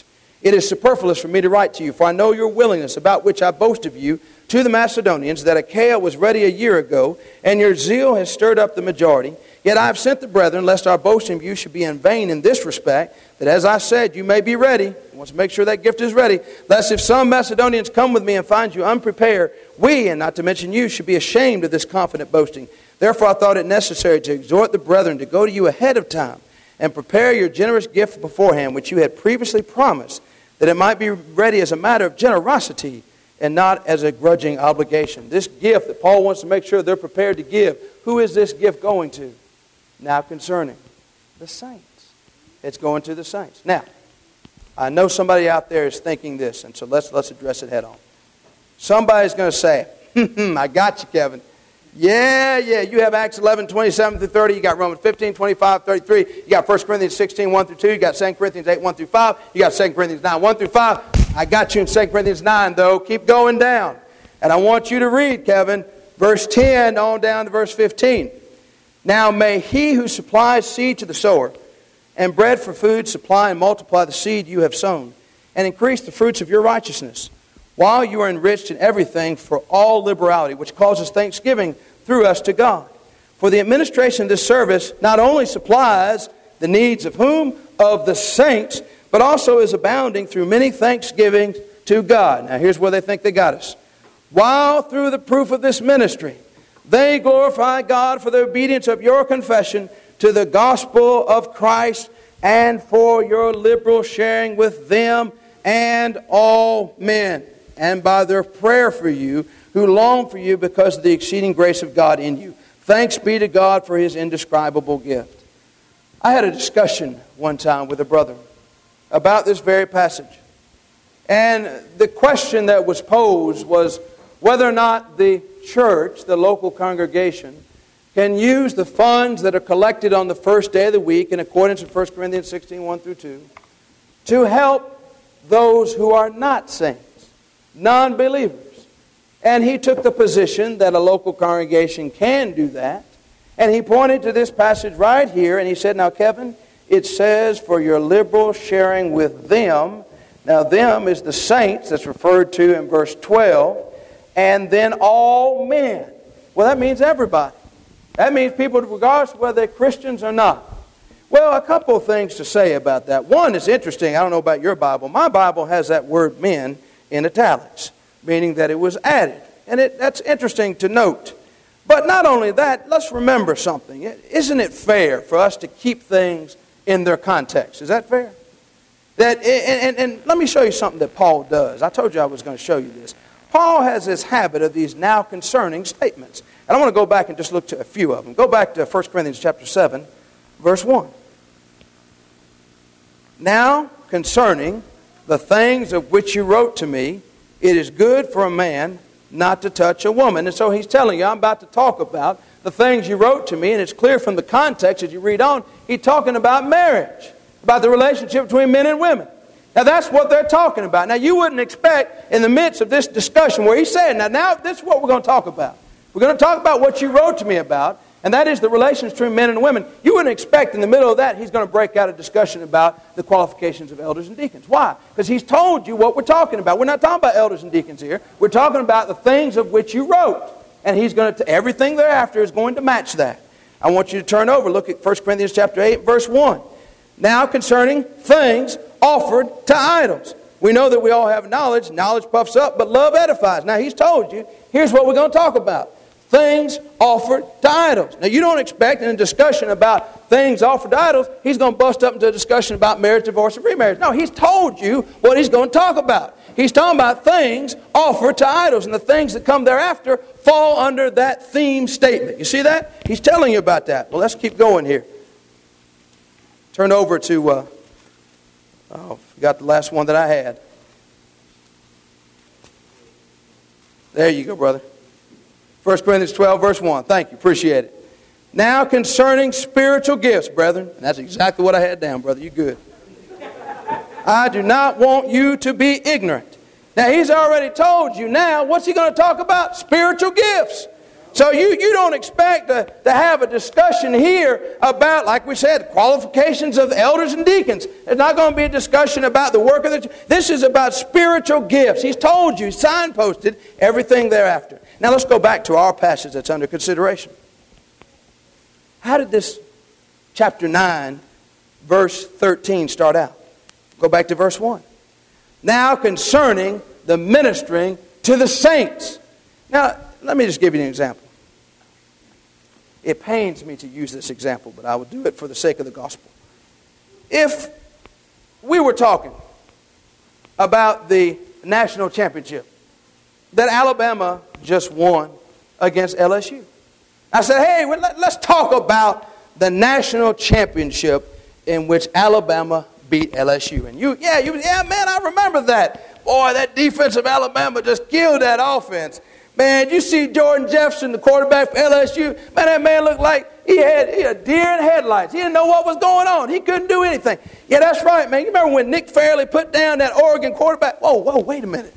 It is superfluous for me to write to you, for I know your willingness, about which I boast of you, to the Macedonians, that Achaia was ready a year ago, and your zeal has stirred up the majority. Yet I have sent the brethren, lest our boasting of you should be in vain in this respect, that as I said, you may be ready. I want to make sure that gift is ready. Lest if some Macedonians come with me and find you unprepared, we, and not to mention you, should be ashamed of this confident boasting. Therefore I thought it necessary to exhort the brethren to go to you ahead of time, and prepare your generous gift beforehand, which you had previously promised, that it might be ready as a matter of generosity, and not as a grudging obligation. This gift that Paul wants to make sure they're prepared to give, who is this gift going to? Now concerning the saints. It's going to the saints. Now, I know somebody out there is thinking this, and so let's, let's address it head on. Somebody's going to say, I got you, Kevin. Yeah, yeah, you have Acts eleven, twenty-seven through thirty. You got Romans fifteen, twenty-five, thirty-three. You got First Corinthians sixteen, one through two. You got Second Corinthians eight, one through five. You got Second Corinthians nine, one through five. I got you in Second Corinthians nine, though. Keep going down. And I want you to read, Kevin, verse ten on down to verse fifteen. Now may he who supplies seed to the sower and bread for food supply and multiply the seed you have sown, and increase the fruits of your righteousness, while you are enriched in everything for all liberality, which causes thanksgiving through us to God. For the administration of this service not only supplies the needs of whom? Of the saints, but also is abounding through many thanksgivings to God. Now here's where they think they got us. While through the proof of this ministry, they glorify God for the obedience of your confession to the gospel of Christ, and for your liberal sharing with them and all men, and by their prayer for you, who long for you because of the exceeding grace of God in you. Thanks be to God for His indescribable gift. I had a discussion one time with a brother about this very passage. And the question that was posed was whether or not the church, the local congregation, can use the funds that are collected on the first day of the week in accordance with First Corinthians sixteen, one through two, to help those who are not saints, non-believers. And he took the position that a local congregation can do that. And he pointed to this passage right here, and he said, now Kevin, it says for your liberal sharing with them. Now them is the saints that's referred to in verse twelve. And then all men. Well, that means everybody. That means people regardless of whether they're Christians or not. Well, a couple of things to say about that. One is interesting. I don't know about your Bible. My Bible has that word men in italics, meaning that it was added. And it, that's interesting to note. But not only that, let's remember something. Isn't it fair for us to keep things in their context? Is that fair? That, and, and, and let me show you something that Paul does. I told you I was going to show you this. Paul has this habit of these now concerning statements. And I want to go back and just look to a few of them. Go back to First Corinthians chapter seven, verse one. Now concerning the things of which you wrote to me, it is good for a man not to touch a woman. And so he's telling you, I'm about to talk about the things you wrote to me, and it's clear from the context as you read on, he's talking about marriage, about the relationship between men and women. Now that's what they're talking about. Now you wouldn't expect in the midst of this discussion where he said, now, now this is what we're going to talk about. We're going to talk about what you wrote to me about, and that is the relations between men and women. You wouldn't expect in the middle of that he's going to break out a discussion about the qualifications of elders and deacons. Why? Because he's told you what we're talking about. We're not talking about elders and deacons here. We're talking about the things of which you wrote. And he's going to, everything thereafter is going to match that. I want you to turn over, look at First Corinthians chapter eight, verse one. Now concerning things offered to idols. We know that we all have knowledge. Knowledge puffs up, but love edifies. Now he's told you, here's what we're going to talk about. Things offered to idols. Now you don't expect in a discussion about things offered to idols, he's going to bust up into a discussion about marriage, divorce, and remarriage. No, he's told you what he's going to talk about. He's talking about things offered to idols, and the things that come thereafter fall under that theme statement. You see that? He's telling you about that. Well, let's keep going here. Turn over to, uh, oh, forgot the last one that I had. There you go, brother. First Corinthians twelve, verse one. Thank you. Appreciate it. Now concerning spiritual gifts, brethren. And that's exactly what I had down, brother. You good. I do not want you to be ignorant. Now, he's already told you now. What's he going to talk about? Spiritual gifts. So you, you don't expect to, to have a discussion here about, like we said, qualifications of elders and deacons. There's not going to be a discussion about the work of the church. This is about spiritual gifts. He's told you, signposted everything thereafter. Now let's go back to our passage that's under consideration. How did this chapter nine, verse thirteen start out? Go back to verse one. Now concerning the ministering to the saints. Now, let me just give you an example. It pains me to use this example, but I will do it for the sake of the gospel. If we were talking about the national championship that Alabama just won against L S U. I said, hey, well, let, let's talk about the national championship in which Alabama beat L S U. And you, yeah, you, yeah, man, I remember that. Boy, that defense of Alabama just killed that offense. Man, you see Jordan Jefferson, the quarterback for L S U. Man, that man looked like he had, he had deer in headlights. He didn't know what was going on. He couldn't do anything. Yeah, that's right, man. You remember when Nick Fairley put down that Oregon quarterback? Whoa, whoa, wait a minute.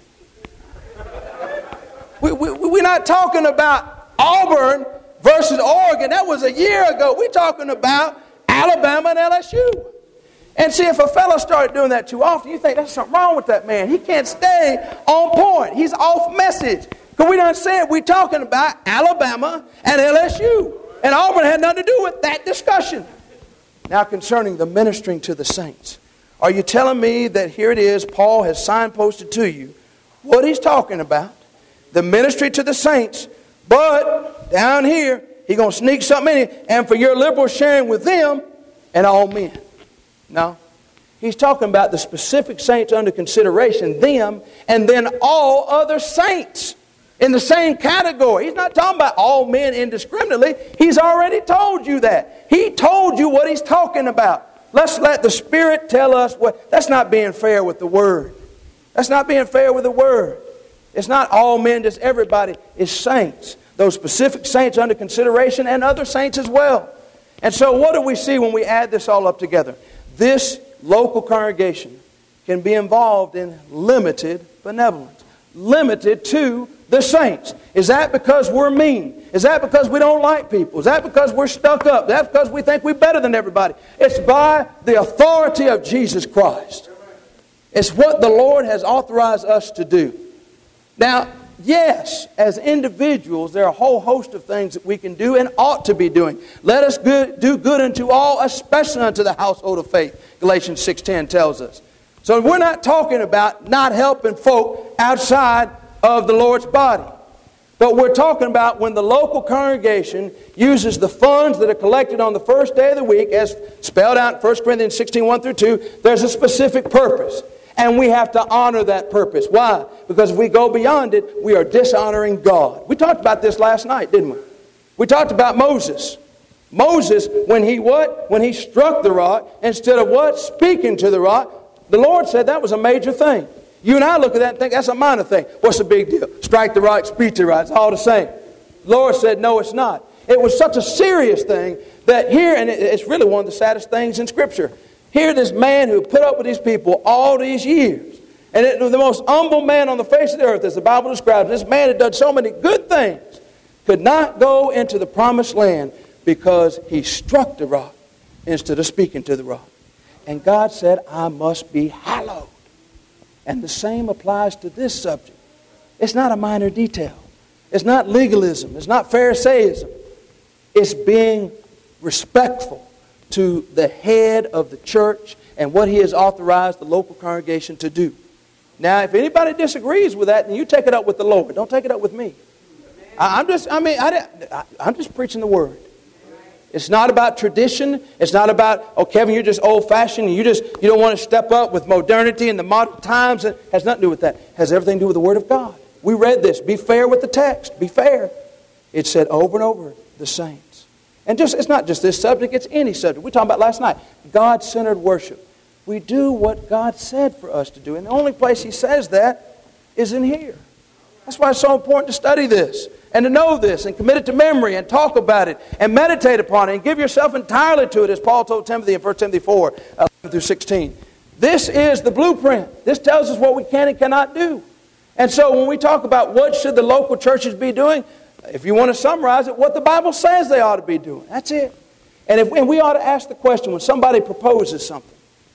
we, we, we're not talking about Auburn versus Oregon. That was a year ago. We're talking about Alabama and L S U. And see, if a fellow started doing that too often, you think there's something wrong with that man. He can't stay on point. He's off message. Because we done said we're talking about Alabama and L S U. And Auburn had nothing to do with that discussion. Now concerning the ministering to the saints. Are you telling me that here it is, Paul has signposted to you what he's talking about, the ministry to the saints, but down here, he's going to sneak something in, and for your liberal sharing with them and all men. No. He's talking about the specific saints under consideration, them, and then all other saints in the same category. He's not talking about all men indiscriminately. He's already told you that. He told you what he's talking about. Let's let the Spirit tell us what. That's not being fair with the Word. That's not being fair with the Word. It's not all men, just everybody. It's saints. Those specific saints under consideration and other saints as well. And so what do we see when we add this all up together? This local congregation can be involved in limited benevolence. Limited to the saints. Is that because we're mean? Is that because we don't like people? Is that because we're stuck up? Is that because we think we're better than everybody? It's by the authority of Jesus Christ. It's what the Lord has authorized us to do. Now, yes, as individuals, there are a whole host of things that we can do and ought to be doing. Let us good, do good unto all, especially unto the household of faith, Galatians six ten tells us. So we're not talking about not helping folk outside of the Lord's body. But we're talking about when the local congregation uses the funds that are collected on the first day of the week, as spelled out in First Corinthians sixteen, one through two, there's a specific purpose. And we have to honor that purpose. Why? Because if we go beyond it, we are dishonoring God. We talked about this last night, didn't we? We talked about Moses. Moses, when he what? When he struck the rock, instead of what? Speaking to the rock, the Lord said that was a major thing. You and I look at that and think that's a minor thing. What's the big deal? Strike the rock, speak to the rock. It's all the same. The Lord said, no, it's not. It was such a serious thing that here, and it's really one of the saddest things in Scripture. Here, this man who put up with these people all these years, and it, the most humble man on the face of the earth, as the Bible describes, this man had done so many good things, could not go into the promised land because he struck the rock instead of speaking to the rock. And God said, I must be hallowed. And the same applies to this subject. It's not a minor detail. It's not legalism. It's not Pharisaism. It's being respectful to the head of the church and what he has authorized the local congregation to do. Now, if anybody disagrees with that, then you take it up with the Lord. Don't take it up with me. I, I'm just, I mean, I, I, I'm just preaching the Word. It's not about tradition. It's not about, oh, Kevin, you're just old-fashioned and you just you don't want to step up with modernity and the modern times. It has nothing to do with that. It has everything to do with the Word of God. We read this. Be fair with the text. Be fair. It said over and over, the saints. And just it's not just this subject, it's any subject. We talked about last night. God-centered worship. We do what God said for us to do. And the only place He says that is in here. That's why it's so important to study this and to know this and commit it to memory and talk about it and meditate upon it and give yourself entirely to it, as Paul told Timothy in First Timothy four, eleven through sixteen. This is the blueprint. This tells us what we can and cannot do. And so when we talk about what should the local churches be doing, if you want to summarize it, what the Bible says they ought to be doing. That's it. And, if, and we ought to ask the question when somebody proposes something,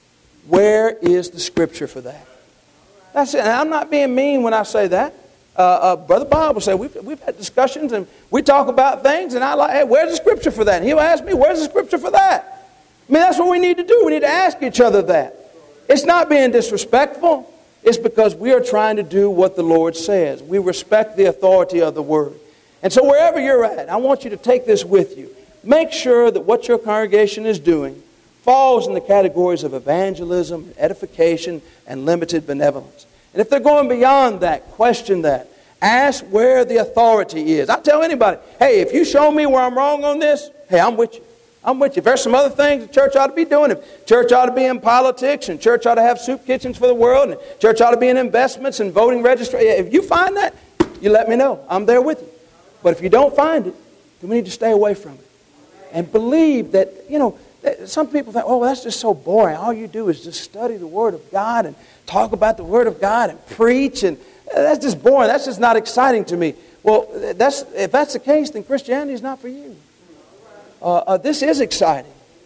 where is the Scripture for that? That's it. And I'm not being mean when I say that. Uh, uh, Brother Bob will say, we've, we've had discussions and we talk about things, and I like, hey, where's the Scripture for that? And he'll ask me, where's the Scripture for that? I mean, that's what we need to do. We need to ask each other that. It's not being disrespectful. It's because we are trying to do what the Lord says. We respect the authority of the Word. And so wherever you're at, I want you to take this with you. Make sure that what your congregation is doing falls in the categories of evangelism, edification, and limited benevolence. And if they're going beyond that, question that. Ask where the authority is. I tell anybody, hey, if you show me where I'm wrong on this, hey, I'm with you. I'm with you. If there's some other things the church ought to be doing, if church ought to be in politics, and church ought to have soup kitchens for the world, and church ought to be in investments and voting registry, if you find that, you let me know. I'm there with you. But if you don't find it, then we need to stay away from it. And believe that, you know, some people think, oh, well, that's just so boring. All you do is just study the Word of God and talk about the Word of God and preach, and that's just boring. That's just not exciting to me. Well, that's, if that's the case, then Christianity is not for you. Uh, uh, this is exciting.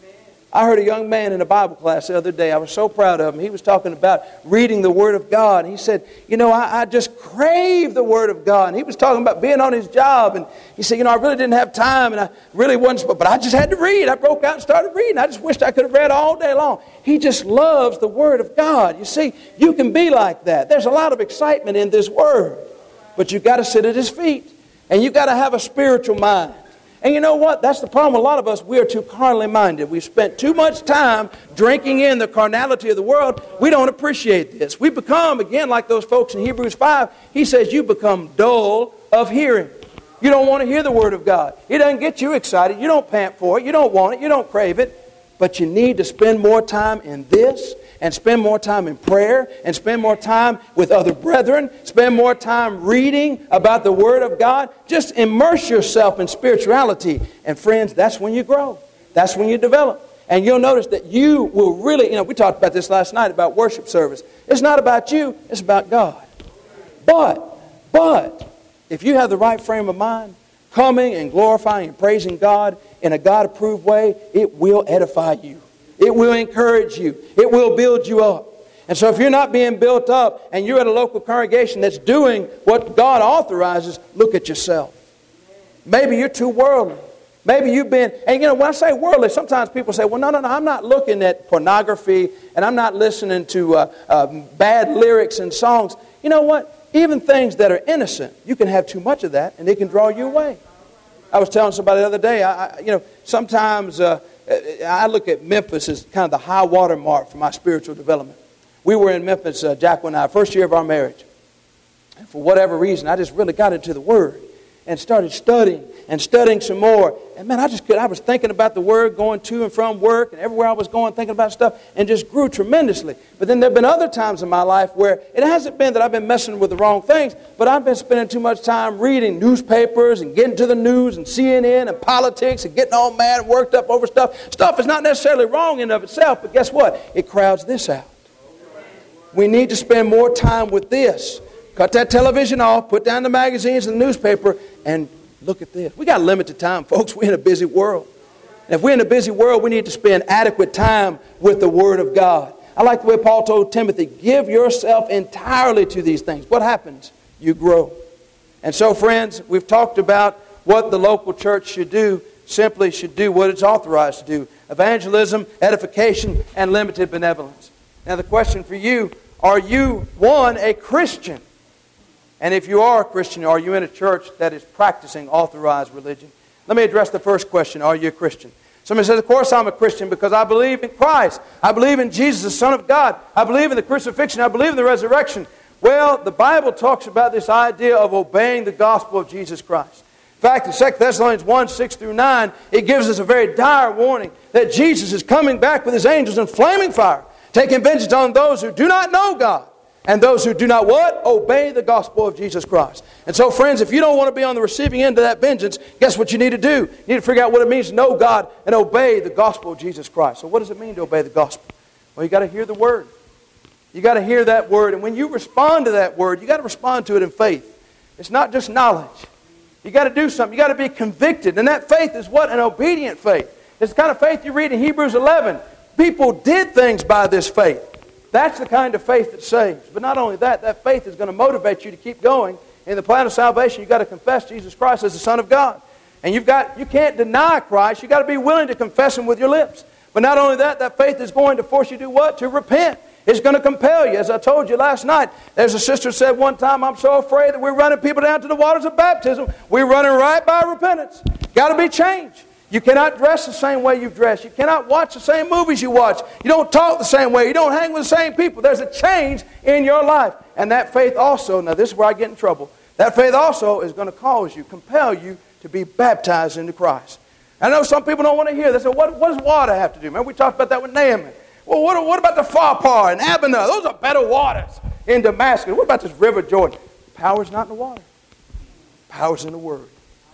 I heard a young man in a Bible class the other day. I was so proud of him. He was talking about reading the Word of God. And he said, you know, I, I just crave the Word of God. And he was talking about being on his job. And he said, you know, I really didn't have time. And I really wasn't, but I just had to read. I broke out and started reading. I just wished I could have read all day long. He just loves the Word of God. You see, you can be like that. There's a lot of excitement in this Word. But you've got to sit at His feet. And you've got to have a spiritual mind. And you know what? That's the problem with a lot of us. We are too carnally minded. We've spent too much time drinking in the carnality of the world. We don't appreciate this. We become, again, like those folks in Hebrews five. He says you become dull of hearing. You don't want to hear the Word of God. It doesn't get you excited. You don't pant for it. You don't want it. You don't crave it. But you need to spend more time in this, and spend more time in prayer, and spend more time with other brethren, spend more time reading about the Word of God. Just immerse yourself in spirituality. And friends, that's when you grow. That's when you develop. And you'll notice that you will really, you know, we talked about this last night about worship service. It's not about you, it's about God. But, but, if you have the right frame of mind, coming and glorifying and praising God in a God-approved way, it will edify you. It will encourage you. It will build you up. And so if you're not being built up and you're at a local congregation that's doing what God authorizes, look at yourself. Maybe you're too worldly. Maybe you've been, and you know, when I say worldly, sometimes people say, well, no, no, no, I'm not looking at pornography and I'm not listening to uh, uh, bad lyrics and songs. You know what? Even things that are innocent, you can have too much of that and it can draw you away. I was telling somebody the other day, I, you know, sometimes uh, I look at Memphis as kind of the high water mark for my spiritual development. We were in Memphis, uh, Jacqueline and I, first year of our marriage. And for whatever reason, I just really got into the Word and started studying and studying some more. And man, I just could, I was thinking about the Word, going to and from work, and everywhere I was going, thinking about stuff, and just grew tremendously. But then there have been other times in my life where it hasn't been that I've been messing with the wrong things, but I've been spending too much time reading newspapers and getting to the news and C N N and politics and getting all mad and worked up over stuff. Stuff is not necessarily wrong in and of itself, but guess what? It crowds this out. We need to spend more time with this. Cut that television off, put down the magazines and the newspaper, and look at this. We got limited time, folks. We're in a busy world. And if we're in a busy world, we need to spend adequate time with the Word of God. I like the way Paul told Timothy, give yourself entirely to these things. What happens? You grow. And so, friends, we've talked about what the local church should do. Simply should do what it's authorized to do. Evangelism, edification, and limited benevolence. Now the question for you, are you, one, a Christian? And if you are a Christian, are you in a church that is practicing authorized religion? Let me address the first question. Are you a Christian? Somebody says, of course I'm a Christian because I believe in Christ. I believe in Jesus, the Son of God. I believe in the crucifixion. I believe in the resurrection. Well, the Bible talks about this idea of obeying the gospel of Jesus Christ. In fact, in Second Thessalonians one, six through nine, it gives us a very dire warning that Jesus is coming back with His angels in flaming fire, taking vengeance on those who do not know God. And those who do not what? Obey the gospel of Jesus Christ. And so, friends, if you don't want to be on the receiving end of that vengeance, guess what you need to do? You need to figure out what it means to know God and obey the gospel of Jesus Christ. So what does it mean to obey the gospel? Well, you got to hear the Word. You got to hear that Word. And when you respond to that Word, you got to respond to it in faith. It's not just knowledge. You got to do something. You got to be convicted. And that faith is what? An obedient faith. It's the kind of faith you read in Hebrews eleven. People did things by this faith. That's the kind of faith that saves. But not only that, that faith is going to motivate you to keep going. In the plan of salvation, you've got to confess Jesus Christ as the Son of God. And you've got, you can't deny Christ. You've got to be willing to confess Him with your lips. But not only that, that faith is going to force you to do what? To repent. It's going to compel you. As I told you last night, there's a sister said one time, I'm so afraid that we're running people down to the waters of baptism. We're running right by repentance. Got to be changed. You cannot dress the same way you dress. You cannot watch the same movies you watch. You don't talk the same way. You don't hang with the same people. There's a change in your life. And that faith also, now this is where I get in trouble, that faith also is going to cause you, compel you to be baptized into Christ. I know some people don't want to hear this. They say, what, what does water have to do? Remember we talked about that with Naaman. Well, what, what about the Pharpar and Abana? Those are better waters in Damascus. What about this river Jordan? Power's not in the water. Power's in the Word.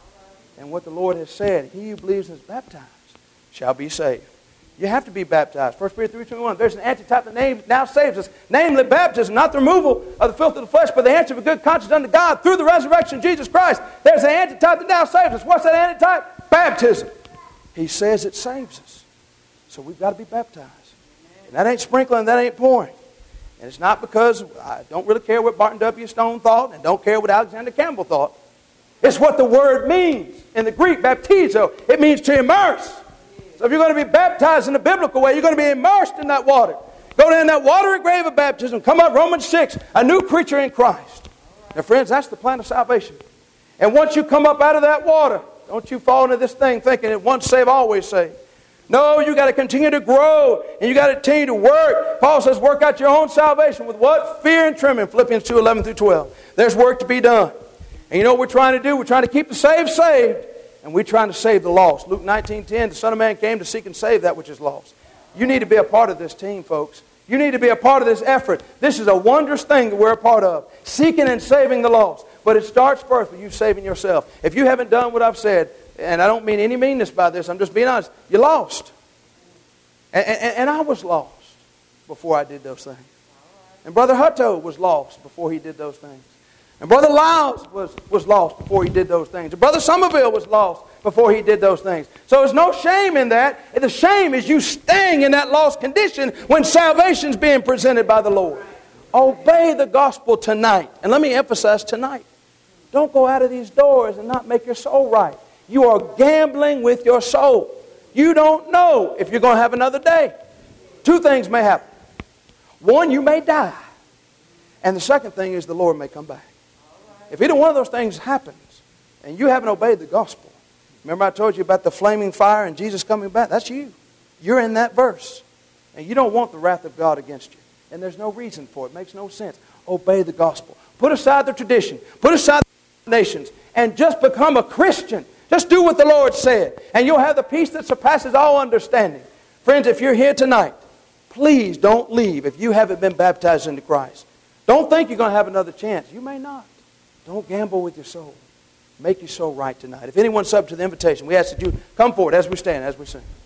And what the Lord has said, he who believes and is baptized shall be saved. You have to be baptized. First Peter three twenty-one. There's an antitype that name now saves us. Namely, baptism, not the removal of the filth of the flesh, but the answer of a good conscience unto God through the resurrection of Jesus Christ. There's an antitype that now saves us. What's that antitype? Baptism. He says it saves us. So we've got to be baptized. And that ain't sprinkling, that ain't pouring. And it's not because I don't really care what Barton W. Stone thought and don't care what Alexander Campbell thought. It's what the word means. In the Greek, baptizo, it means to immerse. So if you're going to be baptized in the biblical way, you're going to be immersed in that water. Go down that watery grave of baptism. Come up, Romans six, a new creature in Christ. Now, friends, that's the plan of salvation. And once you come up out of that water, don't you fall into this thing thinking that once saved, always saved. No, you got to continue to grow, and you got to continue to work. Paul says, work out your own salvation with what? Fear and trembling. Philippians two, eleven through twelve. There's work to be done. And you know what we're trying to do? We're trying to keep the saved saved, and we're trying to save the lost. Luke nineteen ten, the Son of Man came to seek and save that which is lost. You need to be a part of this team, folks. You need to be a part of this effort. This is a wondrous thing that we're a part of, seeking and saving the lost. But it starts first with you saving yourself. If you haven't done what I've said, and I don't mean any meanness by this, I'm just being honest, you're lost. And, and, and I was lost before I did those things. And Brother Hutto was lost before he did those things. And Brother Lyles was, was lost before he did those things. And Brother Somerville was lost before he did those things. So there's no shame in that. The shame is you staying in that lost condition when salvation's being presented by the Lord. Obey the gospel tonight. And let me emphasize tonight. Don't go out of these doors and not make your soul right. You are gambling with your soul. You don't know if you're going to have another day. Two things may happen. One, you may die. And the second thing is the Lord may come back. If either one of those things happens and you haven't obeyed the gospel, remember I told you about the flaming fire and Jesus coming back? That's you. You're in that verse. And you don't want the wrath of God against you. And there's no reason for it. It makes no sense. Obey the gospel. Put aside the tradition. Put aside the nations. And just become a Christian. Just do what the Lord said. And you'll have the peace that surpasses all understanding. Friends, if you're here tonight, please don't leave if you haven't been baptized into Christ. Don't think you're going to have another chance. You may not. Don't gamble with your soul. Make your soul right tonight. If anyone's up to the invitation, we ask that you come forward as we stand, as we sing.